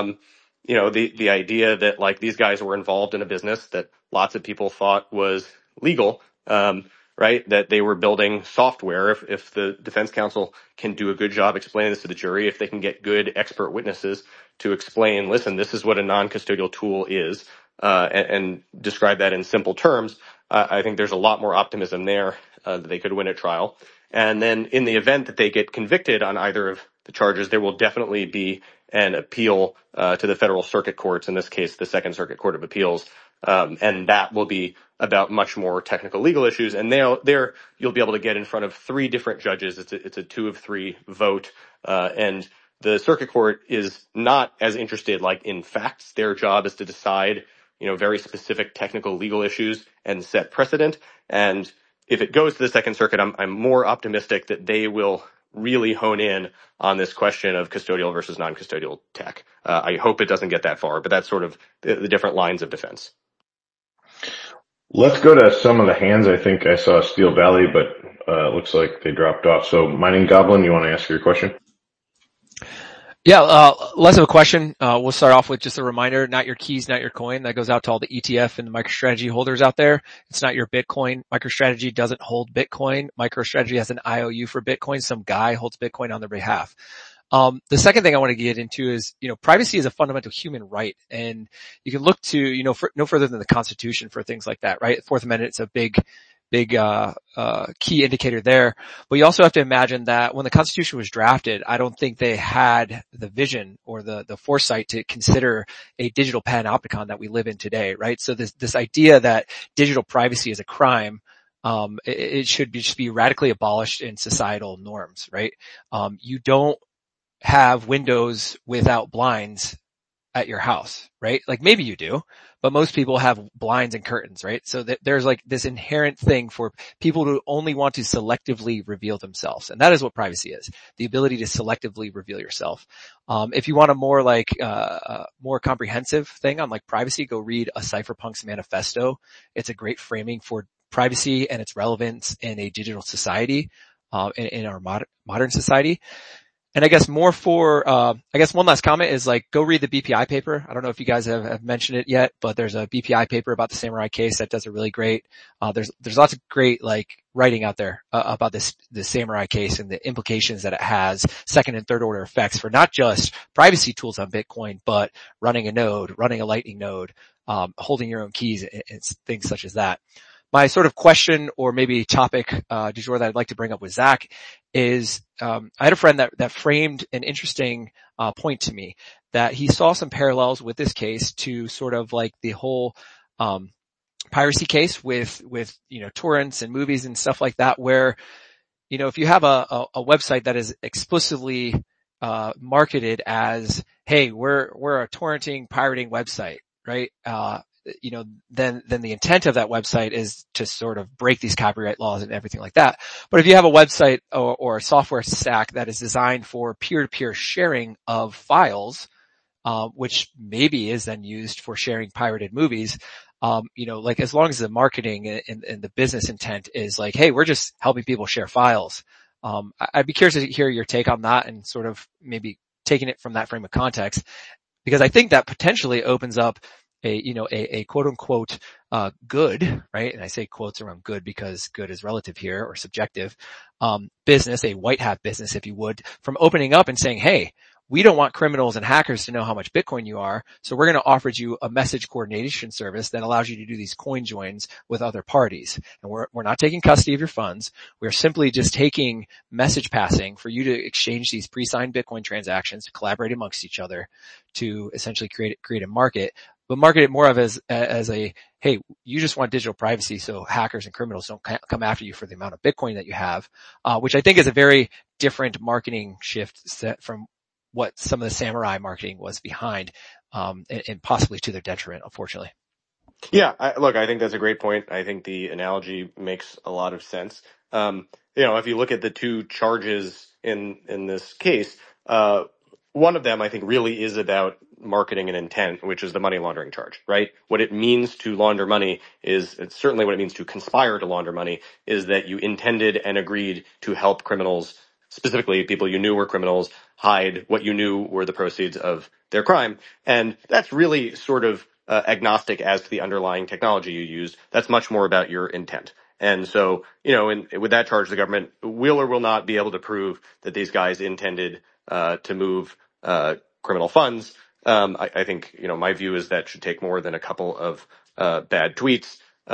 the idea that, like, these guys were involved in a business that lots of people thought was legal, right? That they were building software. If the defense counsel can do a good job explaining this to the jury, if they can get good expert witnesses to explain, listen, this is what a non-custodial tool is, and describe that in simple terms, I think there's a lot more optimism there that they could win a trial. And then in the event that they get convicted on either of the charges, there will definitely be an appeal to the federal circuit courts, in this case, the Second Circuit Court of Appeals. And that will be about much more technical legal issues. And there you'll be able to get in front of three different judges. It's a 2 of 3 vote. And the circuit court is not as interested, like, in facts. Their job is to decide, very specific technical legal issues and set precedent. And if it goes to the Second Circuit, I'm more optimistic that they will really hone in on this question of custodial versus non-custodial tech. I hope it doesn't get that far, but that's sort of the different lines of defense. Let's go to some of the hands. I think I saw Steel Valley, but looks like they dropped off. So Mining Goblin, you want to ask your question? Yeah, less of a question. We'll start off with just a reminder, not your keys, not your coin. That goes out to all the ETF and the MicroStrategy holders out there. It's not your Bitcoin. MicroStrategy doesn't hold Bitcoin. MicroStrategy has an IOU for Bitcoin. Some guy holds Bitcoin on their behalf. The second thing I want to get into is, privacy is a fundamental human right, and you can look to, no further than the Constitution for things like that, right? Fourth Amendment is a big key indicator there. But you also have to imagine that when the Constitution was drafted, I don't think they had the vision or the foresight to consider a digital panopticon that we live in today, right? So this idea that digital privacy is a crime, it should just be radically abolished in societal norms, right? You don't have windows without blinds at your house, right? Like maybe you do, but most people have blinds and curtains, right? So there's like this inherent thing for people to only want to selectively reveal themselves. And that is what privacy is, the ability to selectively reveal yourself. If you want a more more comprehensive thing on like privacy, go read a Cypherpunks manifesto. It's a great framing for privacy and its relevance in a digital society, in our modern society. And I guess more for, one last comment is like, go read the BPI paper. I don't know if you guys have mentioned it yet, but there's a BPI paper about the Samurai case that does a really great, there's lots of great writing out there, about the Samurai case and the implications that it has, second and third order effects for not just privacy tools on Bitcoin, but running a node, running a Lightning node, holding your own keys and things such as that. My sort of question or maybe topic, du jour that I'd like to bring up with Zach is, I had a friend that framed an interesting, point to me that he saw some parallels with this case to sort of like the whole, piracy case with, torrents and movies and stuff like that, where, if you have a website that is explicitly, marketed as, hey, we're a torrenting, pirating website, right? Then the intent of that website is to sort of break these copyright laws and everything like that. But if you have a website or a software stack that is designed for peer-to-peer sharing of files, which maybe is then used for sharing pirated movies, as long as the marketing and the business intent is like, hey, we're just helping people share files. I'd be curious to hear your take on that and sort of maybe taking it from that frame of context, because I think that potentially opens up a quote unquote, good, right? And I say quotes around good because good is relative here or subjective, business, a white hat business, if you would, from opening up and saying, hey, we don't want criminals and hackers to know how much Bitcoin you are, so we're going to offer you a message coordination service that allows you to do these coin joins with other parties. And we're not taking custody of your funds. We're simply just taking message passing for you to exchange these pre-signed Bitcoin transactions to collaborate amongst each other to essentially create a market, but market it more of as a, hey, you just want digital privacy so hackers and criminals don't come after you for the amount of Bitcoin that you have, which I think is a very different marketing shift set from what some of the Samurai marketing was behind, and possibly to their detriment, unfortunately. Yeah, I think that's a great point. I think the analogy makes a lot of sense. If you look at the two charges in this case, one of them I think really is about marketing and intent, which is the money laundering charge, right? What it means to launder money it's certainly what it means to conspire to launder money is that you intended and agreed to help criminals, specifically people you knew were criminals, hide what you knew were the proceeds of their crime. And that's really sort of agnostic as to the underlying technology you used. That's much more about your intent. And so, with that charge, the government will or will not be able to prove that these guys intended to move criminal funds. I think, my view is that should take more than a couple of bad tweets.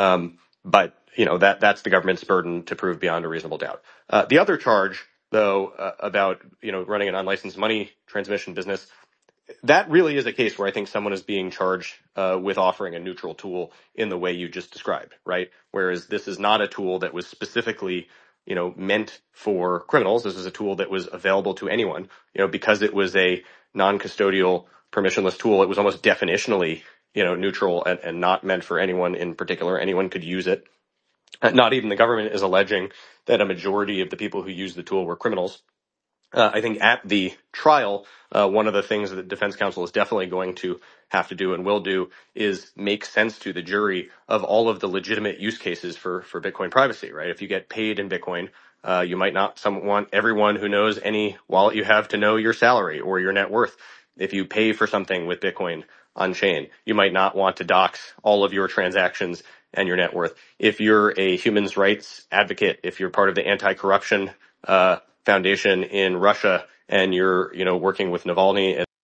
But that's the government's burden to prove beyond a reasonable doubt. The other charge, though, about running an unlicensed money transmission business, that really is a case where I think someone is being charged with offering a neutral tool in the way you just described, right? Whereas this is not a tool that was specifically meant for criminals. This is a tool that was available to anyone, because it was a non-custodial permissionless tool. It was almost definitionally neutral and not meant for anyone in particular. Anyone could use it. Not even the government is alleging that a majority of the people who used the tool were criminals. I think at the trial, one of the things that defense counsel is definitely going to have to do and will do is make sense to the jury of all of the legitimate use cases for Bitcoin privacy, right? If you get paid in Bitcoin, you might not want everyone who knows any wallet you have to know your salary or your net worth. If you pay for something with Bitcoin on chain, you might not want to dox all of your transactions and your net worth. If you're a human rights advocate, if you're part of the anti-corruption foundation in Russia and you're, working with Navalny and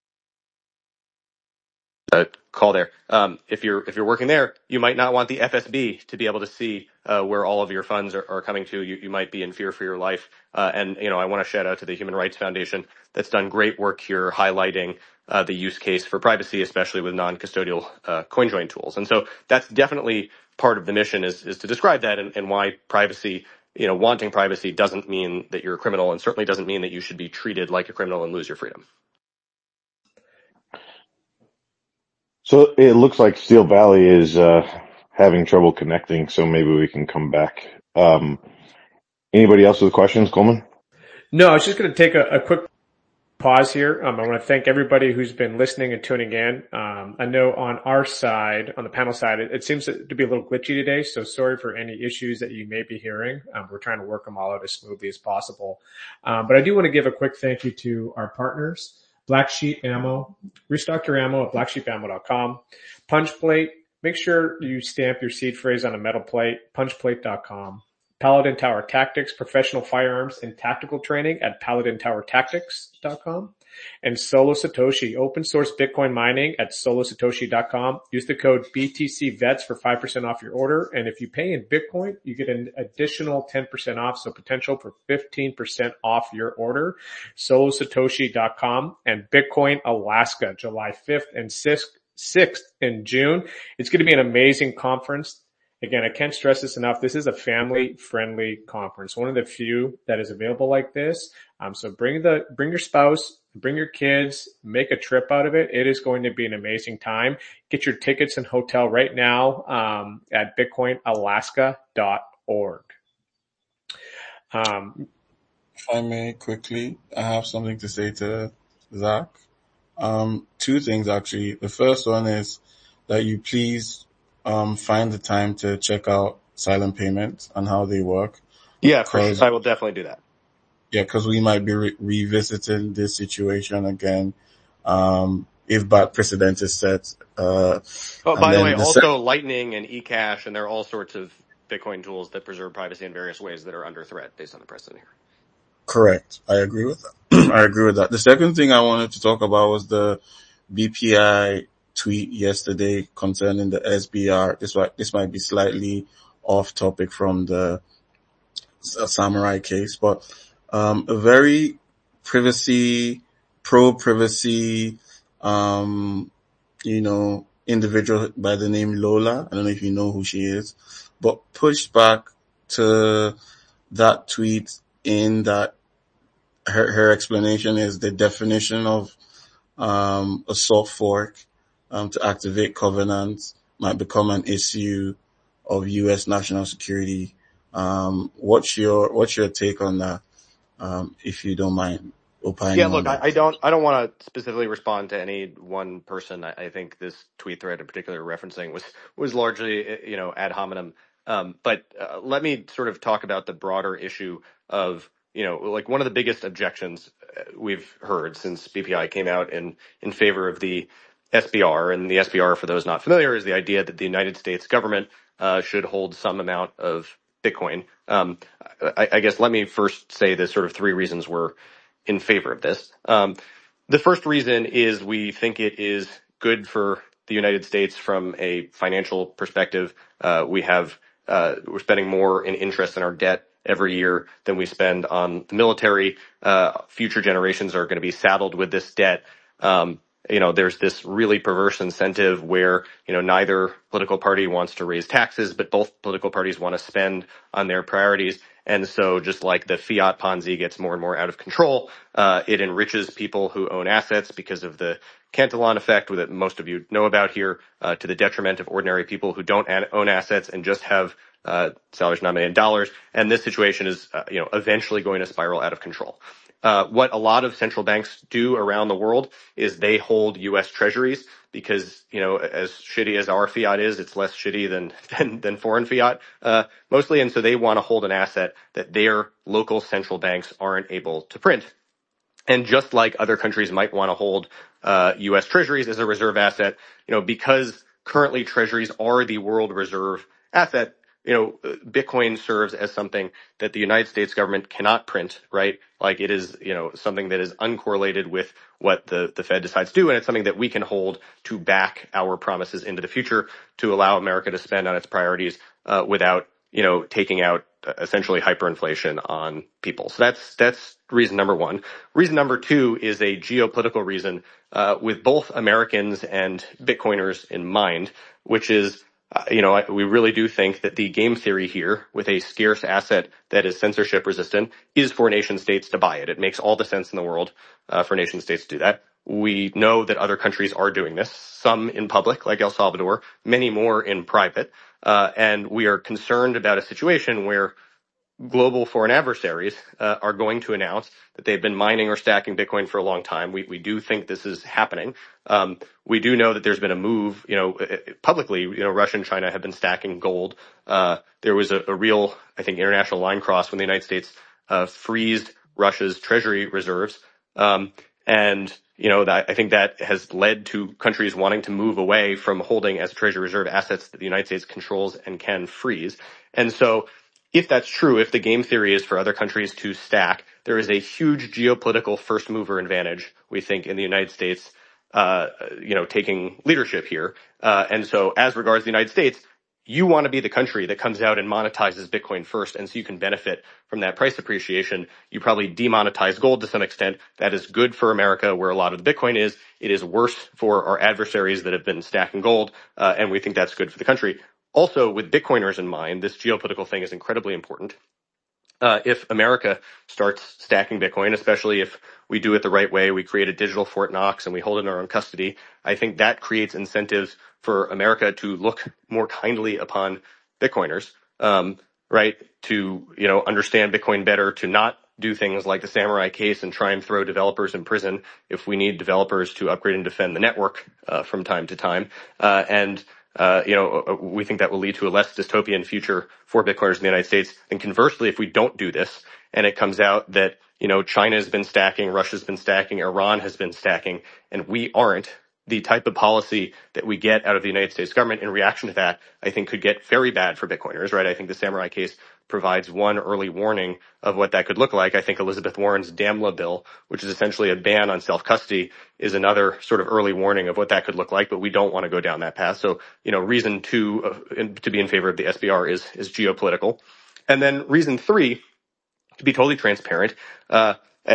call there. If you're working there, you might not want the FSB to be able to see where all of your funds are coming to. You might be in fear for your life. And I want to shout out to the Human Rights Foundation that's done great work here highlighting the use case for privacy, especially with non-custodial CoinJoin tools. And so that's definitely part of the mission is to describe that and why privacy, wanting privacy doesn't mean that you're a criminal and certainly doesn't mean that you should be treated like a criminal and lose your freedom. So it looks like Steel Valley is having trouble connecting, so maybe we can come back. Anybody else with questions, Coleman? No, I was just going to take a quick pause here. I want to thank everybody who's been listening and tuning in. I know on our side, on the panel side, it seems to be a little glitchy today, so sorry for any issues that you may be hearing. We're trying to work them all out as smoothly as possible. But I do want to give a quick thank you to our partners, Black Sheep Ammo. Restock your ammo at blacksheepammo.com. Punch Plate. Make sure you stamp your seed phrase on a metal plate, punchplate.com. Paladin Tower Tactics, professional firearms and tactical training at paladintowertactics.com. And Solo Satoshi, open source Bitcoin mining at solosatoshi.com. Use the code BTCVETS for 5% off your order. And if you pay in Bitcoin, you get an additional 10% off, so potential for 15% off your order. solosatoshi.com. And Bitcoin Alaska, July 5th and 6th in June. It's going to be an amazing conference. Again, I can't stress this enough. This is a family-friendly conference, one of the few that is available like this. So bring your spouse, bring your kids, make a trip out of it. It is going to be an amazing time. Get your tickets and hotel right now at bitcoinalaska.org. If I may quickly, I have something to say to Zach. Two things actually. The first one is that you please find the time to check out silent payments and how they work. Yeah, for sure. I will definitely do that. Yeah, because we might be revisiting this situation again if bad precedent is set. By the way, also Lightning and eCash, and there are all sorts of Bitcoin tools that preserve privacy in various ways that are under threat based on the precedent here. Correct. I agree with that. The second thing I wanted to talk about was the BPI tweet yesterday concerning the SBR. This might be slightly off topic from the Samurai case, but a very pro-privacy, individual by the name Lola. I don't know if you know who she is, but pushed back to that tweet in that her explanation is the definition of a soft fork to activate covenants might become an issue of U.S. national security. What's your take on that? If you don't mind opining. Yeah, look, I don't want to specifically respond to any one person. I think this tweet thread in particular referencing was largely, ad hominem. But let me sort of talk about the broader issue of, one of the biggest objections we've heard since BPI came out in favor of the SBR. And the SBR, for those not familiar, is the idea that the United States government should hold some amount of Bitcoin. I guess let me first say the sort of three reasons we're in favor of this. The first reason is we think it is good for the United States from a financial perspective. We're spending more in interest in our debt every year than we spend on the military. Future generations are going to be saddled with this debt. There's this really perverse incentive where, neither political party wants to raise taxes, but both political parties want to spend on their priorities. And so just like the fiat Ponzi gets more and more out of control, it enriches people who own assets because of the Cantillon effect that most of you know about here, to the detriment of ordinary people who don't own assets and just have salaries denominated in dollars. And this situation is, eventually going to spiral out of control. What a lot of central banks do around the world is they hold U.S. treasuries because, as shitty as our fiat is, it's less shitty than foreign fiat, mostly. And so they want to hold an asset that their local central banks aren't able to print. And just like other countries might want to hold U.S. treasuries as a reserve asset, because currently treasuries are the world reserve asset, Bitcoin serves as something that the United States government cannot print, right? Like it is, something that is uncorrelated with what the Fed decides to do. And it's something that we can hold to back our promises into the future to allow America to spend on its priorities, without, taking out essentially hyperinflation on people. So that's reason number one. Reason number two is a geopolitical reason, with both Americans and Bitcoiners in mind, which is, we really do think that the game theory here with a scarce asset that is censorship resistant is for nation states to buy it. It makes all the sense in the world, for nation states to do that. We know that other countries are doing this, some in public, like El Salvador, many more in private. And we are concerned about a situation where global foreign adversaries are going to announce that they've been mining or stacking Bitcoin for a long time. We do think this is happening. We do know that there's been a move, publicly, Russia and China have been stacking gold. There was a real, I think, international line cross when the United States freezed Russia's treasury reserves. And I think that has led to countries wanting to move away from holding as treasury reserve assets that the United States controls and can freeze. And so if that's true, if the game theory is for other countries to stack, there is a huge geopolitical first mover advantage, we think, in the United States, taking leadership here. And so as regards the United States, you want to be the country that comes out and monetizes Bitcoin first, and so you can benefit from that price appreciation. You probably demonetize gold to some extent. That is good for America, where a lot of the Bitcoin is. It is worse for our adversaries that have been stacking gold, and we think that's good for the country. Also, with Bitcoiners in mind, this geopolitical thing is incredibly important. If America starts stacking Bitcoin, especially if we do it the right way, we create a digital Fort Knox and we hold it in our own custody, I think that creates incentives for America to look more kindly upon Bitcoiners, right? To, understand Bitcoin better, to not do things like the Samurai case and try and throw developers in prison if we need developers to upgrade and defend the network, from time to time. We think that will lead to a less dystopian future for Bitcoiners in the United States. And conversely, if we don't do this and it comes out that, China has been stacking, Russia's been stacking, Iran has been stacking, and we aren't, the type of policy that we get out of the United States government in reaction to that, I think could get very bad for Bitcoiners, right? I think the Samurai case provides one early warning of what that could look like. I think Elizabeth Warren's DAMLA bill, which is essentially a ban on self-custody, is another sort of early warning of what that could look like, but we don't want to go down that path. So, reason two to be in favor of the SBR is geopolitical. And then reason three, to be totally transparent, at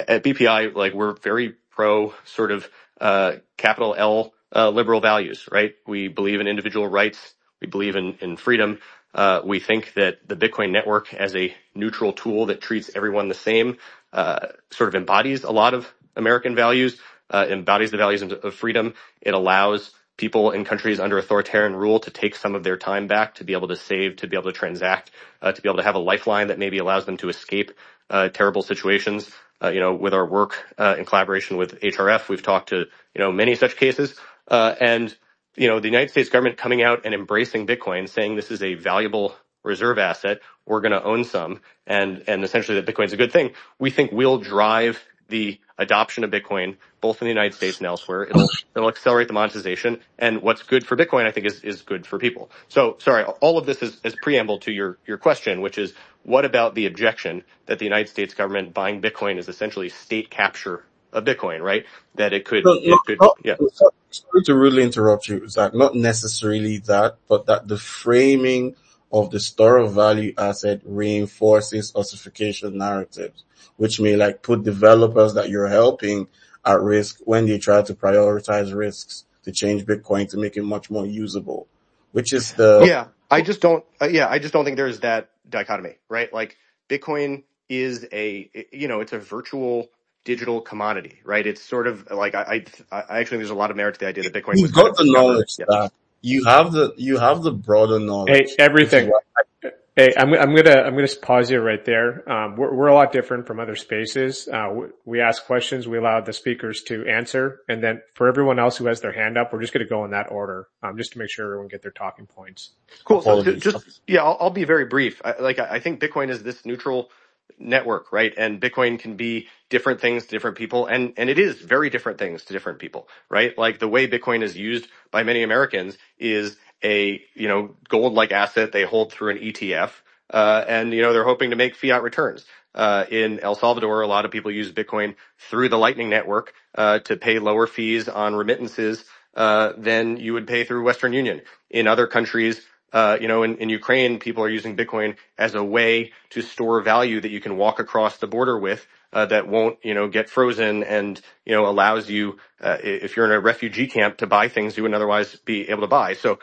BPI, we're very pro sort of capital L liberal values, right? We believe in individual rights. We believe in freedom. We think that the Bitcoin network as a neutral tool that treats everyone the same sort of embodies a lot of American values, embodies the values of freedom. It allows people in countries under authoritarian rule to take some of their time back, to be able to save, to be able to transact, to be able to have a lifeline that maybe allows them to escape terrible situations. With our work in collaboration with HRF, we've talked to, many such cases. And the United States government coming out and embracing Bitcoin, saying this is a valuable reserve asset, we're going to own some, and essentially that Bitcoin's a good thing, we think will drive the adoption of Bitcoin, both in the United States and elsewhere. It'll accelerate the monetization, and what's good for Bitcoin, I think, is good for people. So, sorry, all of this is preamble to your question, which is, what about the objection that the United States government buying Bitcoin is essentially state capture of Bitcoin, right? That it could, yeah. Sorry to really interrupt you, Zach. Not necessarily that, but that the framing of the store of value asset reinforces ossification narratives, which may put developers that you're helping at risk when they try to prioritize risks to change Bitcoin to make it much more usable, which is I just don't think there's that dichotomy, right? Bitcoin is it's a virtual digital commodity, right? It's sort of I actually think there's a lot of merit to the idea that Bitcoin You've got the knowledge that you have the broader knowledge. Hey, everything. Hey, I'm gonna pause you right there. We're a lot different from other spaces. We ask questions, we allow the speakers to answer, and then for everyone else who has their hand up, we're just gonna go in that order, just to make sure everyone get their talking points. Cool. So I'll be very brief. I think Bitcoin is this neutral network, right? And Bitcoin can be different things to different people, and it is very different things to different people, right? Like the way Bitcoin is used by many Americans is a, gold-like asset they hold through an ETF, and they're hoping to make fiat returns. In El Salvador, a lot of people use Bitcoin through the Lightning Network, to pay lower fees on remittances, than you would pay through Western Union. In other countries, in Ukraine, people are using Bitcoin as a way to store value that you can walk across the border with, that won't, get frozen and, allows you, if you're in a refugee camp, to buy things you wouldn't otherwise be able to buy. So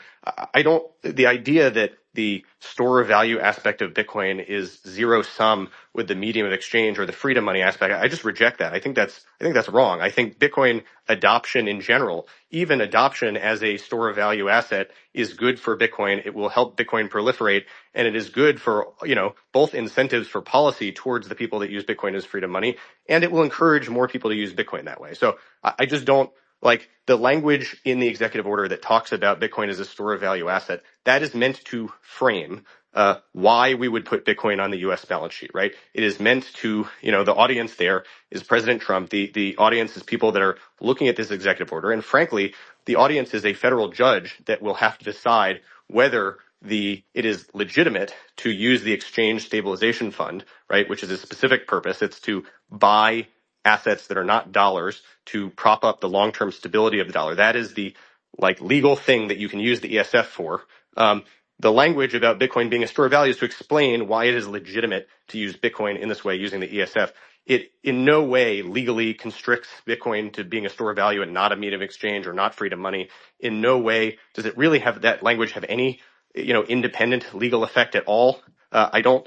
the idea that the store of value aspect of Bitcoin is zero sum with the medium of exchange or the freedom money aspect, I just reject that. I think that's wrong. I think Bitcoin adoption in general, even adoption as a store of value asset, is good for Bitcoin. It will help Bitcoin proliferate, and it is good for, both incentives for policy towards the people that use Bitcoin as freedom money, and it will encourage more people to use Bitcoin that way. So I just don't like the language in the executive order that talks about Bitcoin as a store of value asset. That is meant to frame why we would put Bitcoin on the U.S. balance sheet, right? It is meant to, the audience there is President Trump. The audience is people that are looking at this executive order. And frankly, the audience is a federal judge that will have to decide whether it is legitimate to use the Exchange Stabilization Fund, right, which is a specific purpose. It's to buy assets that are not dollars to prop up the long-term stability of the dollar. That is the legal thing that you can use the ESF for. The language about Bitcoin being a store of value is to explain why it is legitimate to use Bitcoin in this way using the ESF. It in no way legally constricts Bitcoin to being a store of value and not a medium of exchange or not freedom money. In no way does it really have that language have any, independent legal effect at all. I don't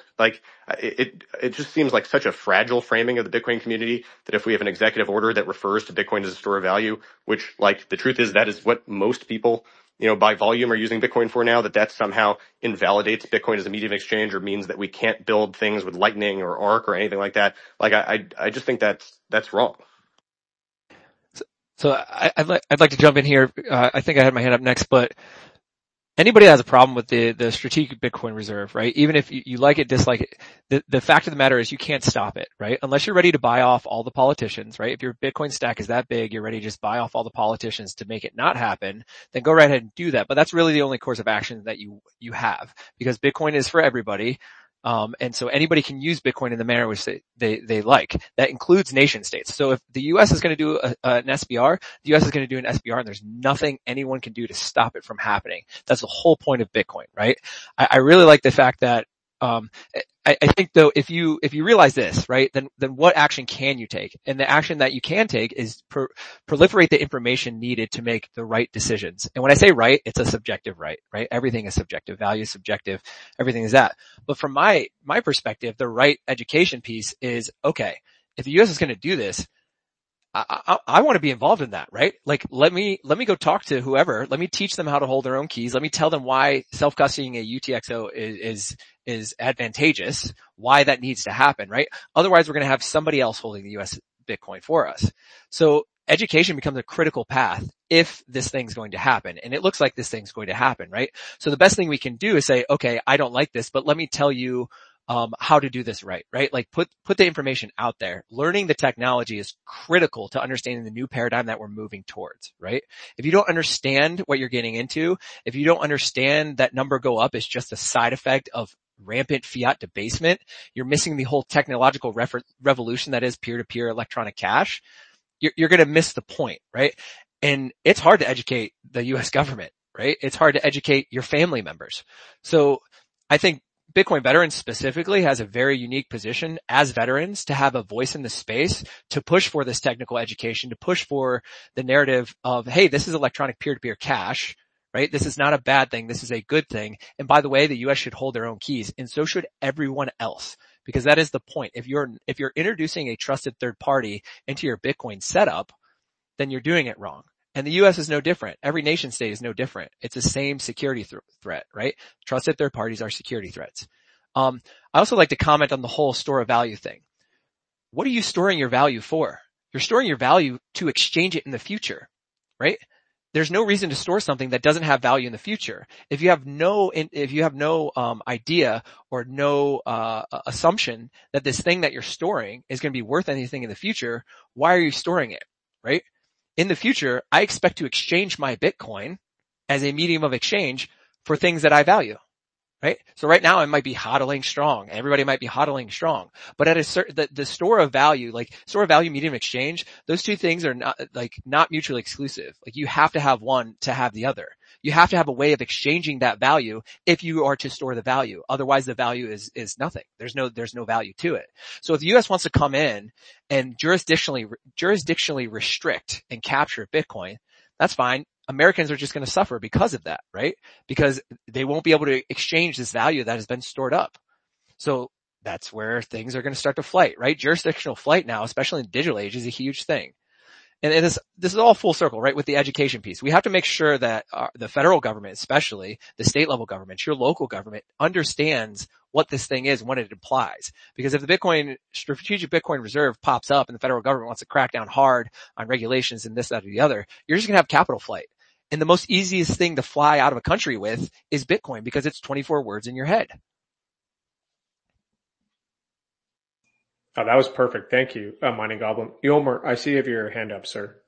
it just seems like such a fragile framing of the Bitcoin community that if we have an executive order that refers to Bitcoin as a store of value, which the truth is that is what most people, by volume are using Bitcoin for now, that somehow invalidates Bitcoin as a medium of exchange or means that we can't build things with Lightning or Arc or anything like that. I just think that's wrong. So I'd like to jump in here. I think I had my hand up next, but anybody that has a problem with the strategic Bitcoin reserve, right? Even if you like it, dislike it, the fact of the matter is you can't stop it, right? Unless you're ready to buy off all the politicians, right? If your Bitcoin stack is that big, you're ready to just buy off all the politicians to make it not happen, then go right ahead and do that. But that's really the only course of action that you have, because Bitcoin is for everybody. And so anybody can use Bitcoin in the manner which they like. That includes nation states. So if the U.S. is going to do an SBR, the U.S. is going to do an SBR, and there's nothing anyone can do to stop it from happening. That's the whole point of Bitcoin, right? I really like the fact that, I think though, if you realize this, right, then what action can you take? And the action that you can take is proliferate the information needed to make the right decisions. And when I say right, it's a subjective right? Everything is subjective. Value is subjective. Everything is that. But from my perspective, the right education piece is, okay, if the U.S. is going to do this, I want to be involved in that, right? Let me go talk to whoever. Let me teach them how to hold their own keys. Let me tell them why self-custodying a UTXO is advantageous, why that needs to happen, right? Otherwise, we're going to have somebody else holding the U.S. Bitcoin for us. So education becomes a critical path if this thing's going to happen. And it looks like this thing's going to happen, right? So the best thing we can do is say, okay, I don't like this, but let me tell you how to do this right? Put the information out there. Learning the technology is critical to understanding the new paradigm that we're moving towards, right? If you don't understand what you're getting into, if you don't understand that number go up is just a side effect of rampant fiat debasement, you're missing the whole technological revolution that is peer-to-peer electronic cash. You're going to miss the point, right? And it's hard to educate the U.S. government, right? It's hard to educate your family members. So I think Bitcoin veterans specifically has a very unique position as veterans to have a voice in the space, to push for this technical education, to push for the narrative of, hey, this is electronic peer-to-peer cash, right? This is not a bad thing. This is a good thing. And by the way, the U.S. should hold their own keys, and so should everyone else, because that is the point. If you're introducing a trusted third party into your Bitcoin setup, then you're doing it wrong. And the U.S. is no different. Every nation state is no different. It's the same security threat, right? Trusted third parties are security threats. I also like to comment on the whole store of value thing. What are you storing your value for? You're storing your value to exchange it in the future, right? There's no reason to store something that doesn't have value in the future. If you have no idea or no assumption that this thing that you're storing is going to be worth anything in the future, why are you storing it, right? In the future, I expect to exchange my Bitcoin as a medium of exchange for things that I value. Right? So right now I might be hodling strong. Everybody might be hodling strong. But at a certain, the store of value, like store of value, medium exchange, those two things are not mutually exclusive. Like you have to have one to have the other. You have to have a way of exchanging that value if you are to store the value. Otherwise the value is nothing. There's no value to it. So if the US wants to come in and jurisdictionally restrict and capture Bitcoin, that's fine. Americans are just going to suffer because of that, right? Because they won't be able to exchange this value that has been stored up. So that's where things are going to start to flight, right? Jurisdictional flight now, especially in the digital age, is a huge thing. And this is all full circle, right? With the education piece, we have to make sure that the federal government, especially the state level government, your local government, understands what this thing is and what it implies. Because if the strategic Bitcoin reserve pops up and the federal government wants to crack down hard on regulations and this, that, or the other, you're just going to have capital flight. And the most easiest thing to fly out of a country with is Bitcoin because it's 24 words in your head. Oh, that was perfect. Thank you, Mining Goblin. Yomar, I see you have your hand up, sir.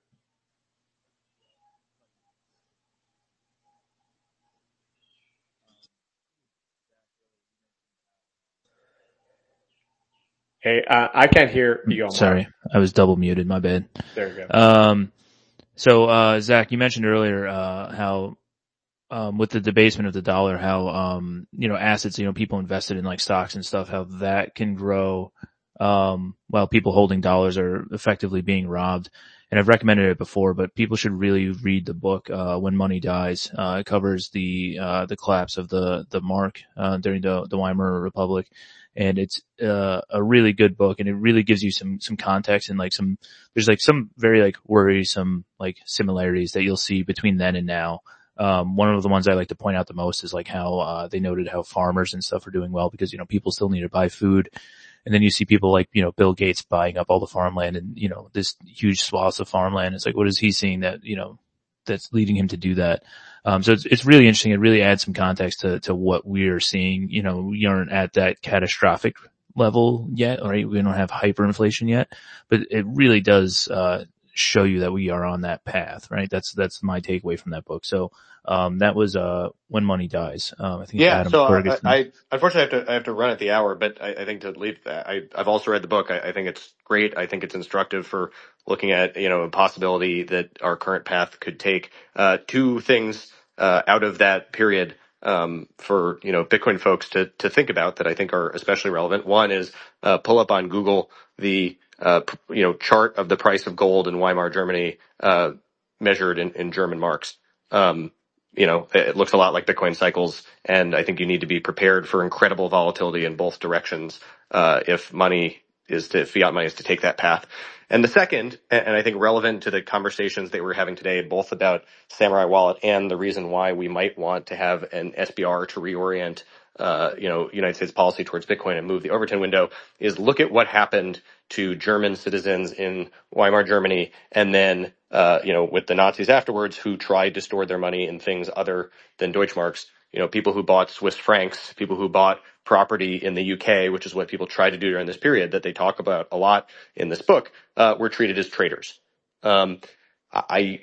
Hey, I can't hear Yomar. Sorry, I was double muted. My bad. There you go. So, Zach, you mentioned earlier, how, with the debasement of the dollar, how, assets, people invested in like stocks and stuff, how that can grow, while people holding dollars are effectively being robbed. And I've recommended it before, but people should really read the book, When Money Dies. It covers the collapse of the mark, during the Weimar Republic. And it's, a really good book, and it really gives you some context and there's some very worrisome similarities that you'll see between then and now. One of the ones I like to point out the most is how, they noted how farmers and stuff are doing well because, people still need to buy food. And then you see people like, Bill Gates buying up all the farmland and, this huge swaths of farmland. It's what is he seeing that, that's leading him to do that? So it's really interesting. It really adds some context to what we're seeing. We aren't at that catastrophic level yet, right? We don't have hyperinflation yet, but it really does, show you that we are on that path, right? That's my takeaway from that book. So, that was, When Money Dies. I think. Yeah. Adam So Ferguson. I unfortunately I have to run at the hour, but I think to leave that, I've also read the book. I think it's great. I think it's instructive for looking at, a possibility that our current path could take, two things, out of that period, for, Bitcoin folks to think about that I think are especially relevant. One is, pull up on Google the, chart of the price of gold in Weimar, Germany, measured in German marks. It looks a lot like Bitcoin cycles, and I think you need to be prepared for incredible volatility in both directions, if fiat money is to take that path. And the second, and I think relevant to the conversations that we're having today, both about Samurai Wallet and the reason why we might want to have an SBR to reorient, United States policy towards Bitcoin and move the Overton window, is look at what happened to German citizens in Weimar, Germany, and then, with the Nazis afterwards who tried to store their money in things other than Deutschmarks. People who bought Swiss francs, people who bought property in the UK, which is what people tried to do during this period that they talk about a lot in this book, were treated as traitors. I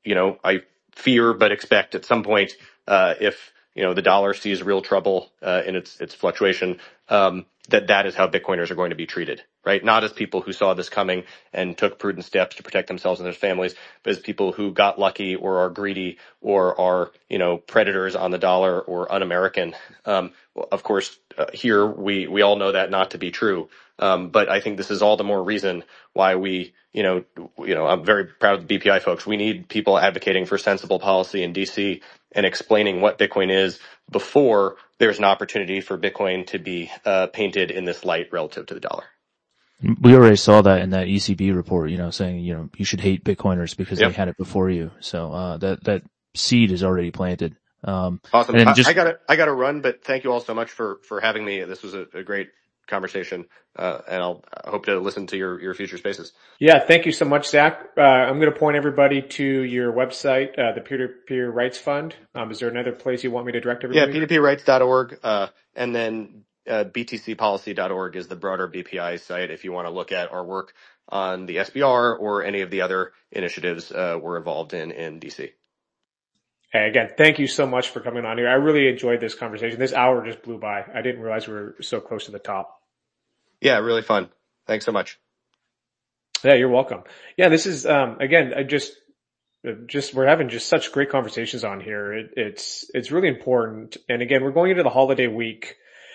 fear but expect at some point, if, the dollar sees real trouble, in its fluctuation, that is how Bitcoiners are going to be treated, right? Not as people who saw this coming and took prudent steps to protect themselves and their families, but as people who got lucky or are greedy or are, predators on the dollar or un-American. Of course, here we all know that not to be true. But I think this is all the more reason why we, I'm very proud of the BPI folks. We need people advocating for sensible policy in DC and explaining what Bitcoin is before there's an opportunity for Bitcoin to be painted in this light relative to the dollar. We already saw that in that ECB report, saying, you should hate Bitcoiners because they had it before you. So, that seed is already planted. Awesome. And then just, I gotta run, but thank you all so much for having me. This was a great conversation, and I hope to listen to your future spaces. Yeah, thank you so much, Zach. I'm going to point everybody to your website, the Peer-to-Peer Rights Fund. Is there another place you want me to direct everybody? Yeah, p2prights.org, and then btcpolicy.org is the broader BPI site if you want to look at our work on the SBR or any of the other initiatives we're involved in DC. Hey, again, thank you so much for coming on here. I really enjoyed this conversation. This hour just blew by. I didn't realize we were so close to the top. Yeah, really fun. Thanks so much. Yeah, you're welcome. Yeah, this is, again, we're having just such great conversations on here. It's really important. And again, we're going into the holiday week.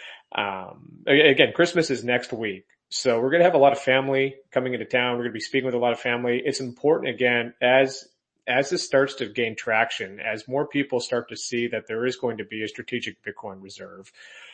Again, Christmas is next week. So we're going to have a lot of family coming into town. We're going to be speaking with a lot of family. It's important, again, as this starts to gain traction, as more people start to see that there is going to be a strategic Bitcoin reserve,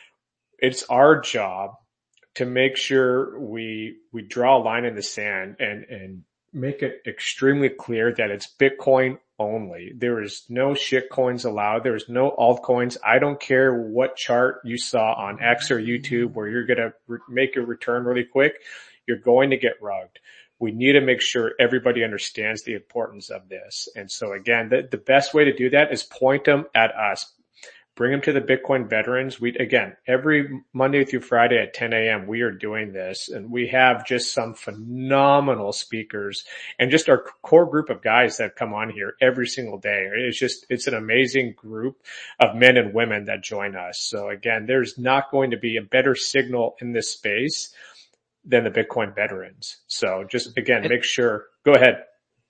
it's our job to make sure we draw a line in the sand and make it extremely clear that it's Bitcoin only. There is no shit coins allowed. There is no altcoins. I don't care what chart you saw on X or YouTube where you're going to make a return really quick. You're going to get rugged. We need to make sure everybody understands the importance of this. And so again, the best way to do that is point them at us. Bring them to the Bitcoin veterans. Again, every Monday through Friday at 10 a.m., we are doing this, and we have just some phenomenal speakers and just our core group of guys that come on here every single day. It's an amazing group of men and women that join us. So again, there's not going to be a better signal in this space than the Bitcoin veterans. So just again, make sure, go ahead.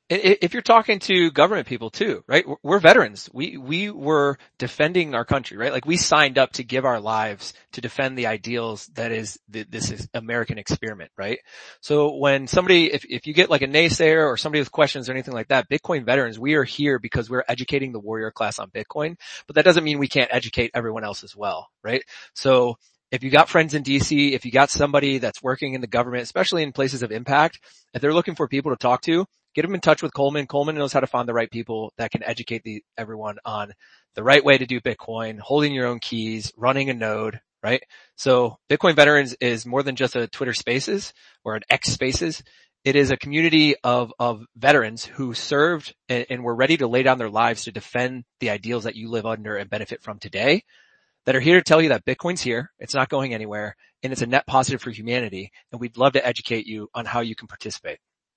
If you're talking to government people too, right? We're veterans. We were defending our country, right? Like we signed up to give our lives to defend the ideals that is this is American experiment, right? So when somebody, if you get like a naysayer or somebody with questions or anything like that, Bitcoin veterans, we are here because we're educating the warrior class on Bitcoin, but that doesn't mean we can't educate everyone else as well, right? So if you got friends in DC, if you got somebody that's working in the government, especially in places of impact, if they're looking for people to talk to, get them in touch with Coleman. Coleman knows how to find the right people that can educate everyone on the right way to do Bitcoin, holding your own keys, running a node, right? So Bitcoin Veterans is more than just a Twitter Spaces or an X Spaces. It is a community of veterans who served and were ready to lay down their lives to defend the ideals that you live under and benefit from today, that are here to tell you that Bitcoin's here, it's not going anywhere, and it's a net positive for humanity, and we'd love to educate you on how you can participate.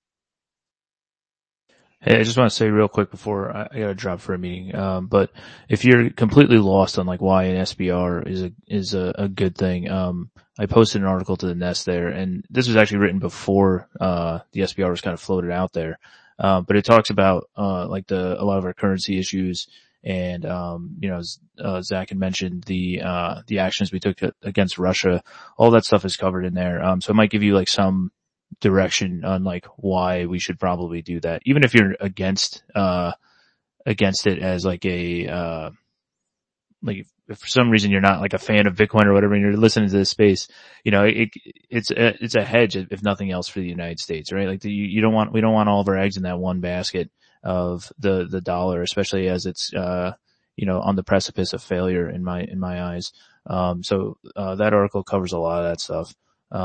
Hey, I just want to say real quick before I got to drop for a meeting. But if you're completely lost on like why an SBR is a good thing, I posted an article to the Nest there, and this was actually written before the SBR was kind of floated out there. But it talks about like a lot of our currency issues, and Zach had mentioned the actions we took against Russia. All that stuff is covered in there. So it might give you like some direction on like why we should probably do that, even if you're against it as like a like if for some reason you're not like a fan of Bitcoin or whatever and you're listening to this space, it's a hedge if nothing else for the United States, right? Like we don't want all of our eggs in that one basket of the dollar, especially as it's on the precipice of failure in my eyes. So that article covers a lot of that stuff.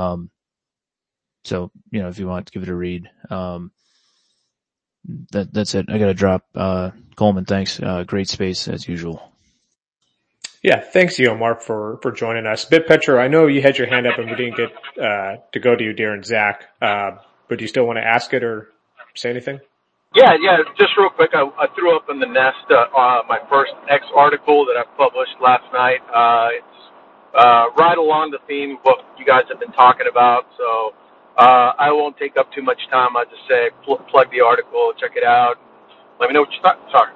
So, if you want to give it a read, that's it. I gotta drop. Coleman, thanks. Great space as usual. Yeah, thanks, Mark, for joining us. BitPetro, I know you had your hand up and we didn't get to go to you during Zach, but do you still want to ask it or say anything? Yeah, just real quick, I threw up in the Nest my first X article that I published last night. It's right along the theme of what you guys have been talking about, so I won't take up too much time. I'll just say plug the article, check it out. Let me know what you thought. Sorry.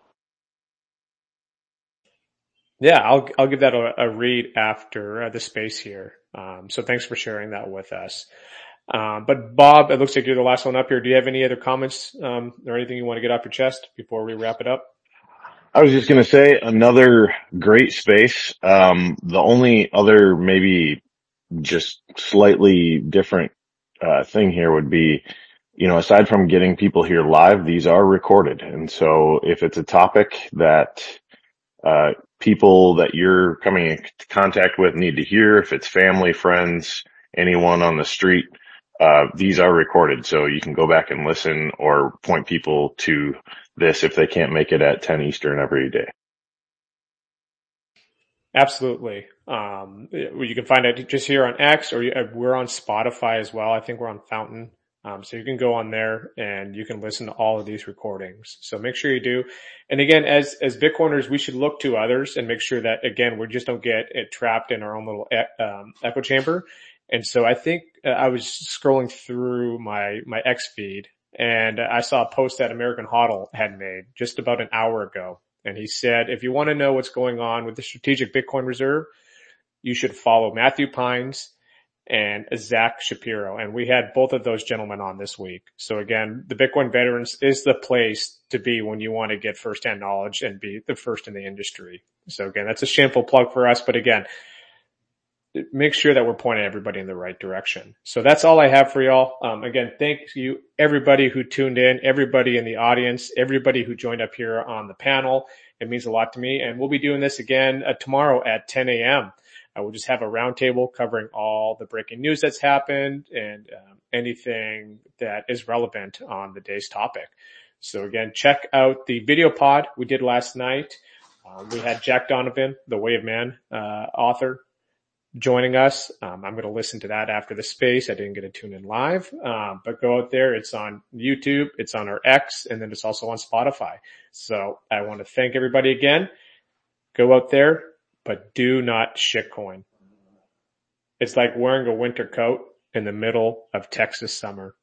Yeah, I'll give that a read after the space here. So thanks for sharing that with us. But Bob, it looks like you're the last one up here. Do you have any other comments or anything you want to get off your chest before we wrap it up? I was just going to say another great space. The only other maybe just slightly different thing here would be, aside from getting people here live, these are recorded. And so if it's a topic that people that you're coming in contact with need to hear. If it's family, friends, anyone on the street, these are recorded, so you can go back and listen or point people to this if they can't make it at 10 Eastern every day. Absolutely. You can find it just here on X, or we're on Spotify as well. I think we're on Fountain. So you can go on there and you can listen to all of these recordings. So make sure you do. And again, as Bitcoiners, we should look to others and make sure that, again, we just don't get it trapped in our own little echo chamber. And so I think I was scrolling through my X feed and I saw a post that American HODL had made just about an hour ago. And he said, if you want to know what's going on with the Strategic Bitcoin Reserve, you should follow Matthew Pines and Zach Shapiro. And we had both of those gentlemen on this week. So again, the Bitcoin Veterans is the place to be when you want to get firsthand knowledge and be the first in the industry. So again, that's a shameful plug for us. But again, make sure that we're pointing everybody in the right direction. So that's all I have for y'all. Again, thank you everybody who tuned in, everybody in the audience, everybody who joined up here on the panel. It means a lot to me. And we'll be doing this again tomorrow at 10 a.m. We'll just have a roundtable covering all the breaking news that's happened and anything that is relevant on the day's topic. So again, check out the video pod we did last night. We had Jack Donovan, the Way of Man author, joining us. I'm going to listen to that after the space. I didn't get to tune in live, but go out there. It's on YouTube, it's on our X, and then it's also on Spotify. So I want to thank everybody again. Go out there, but do not shitcoin. It's like wearing a winter coat in the middle of Texas summer.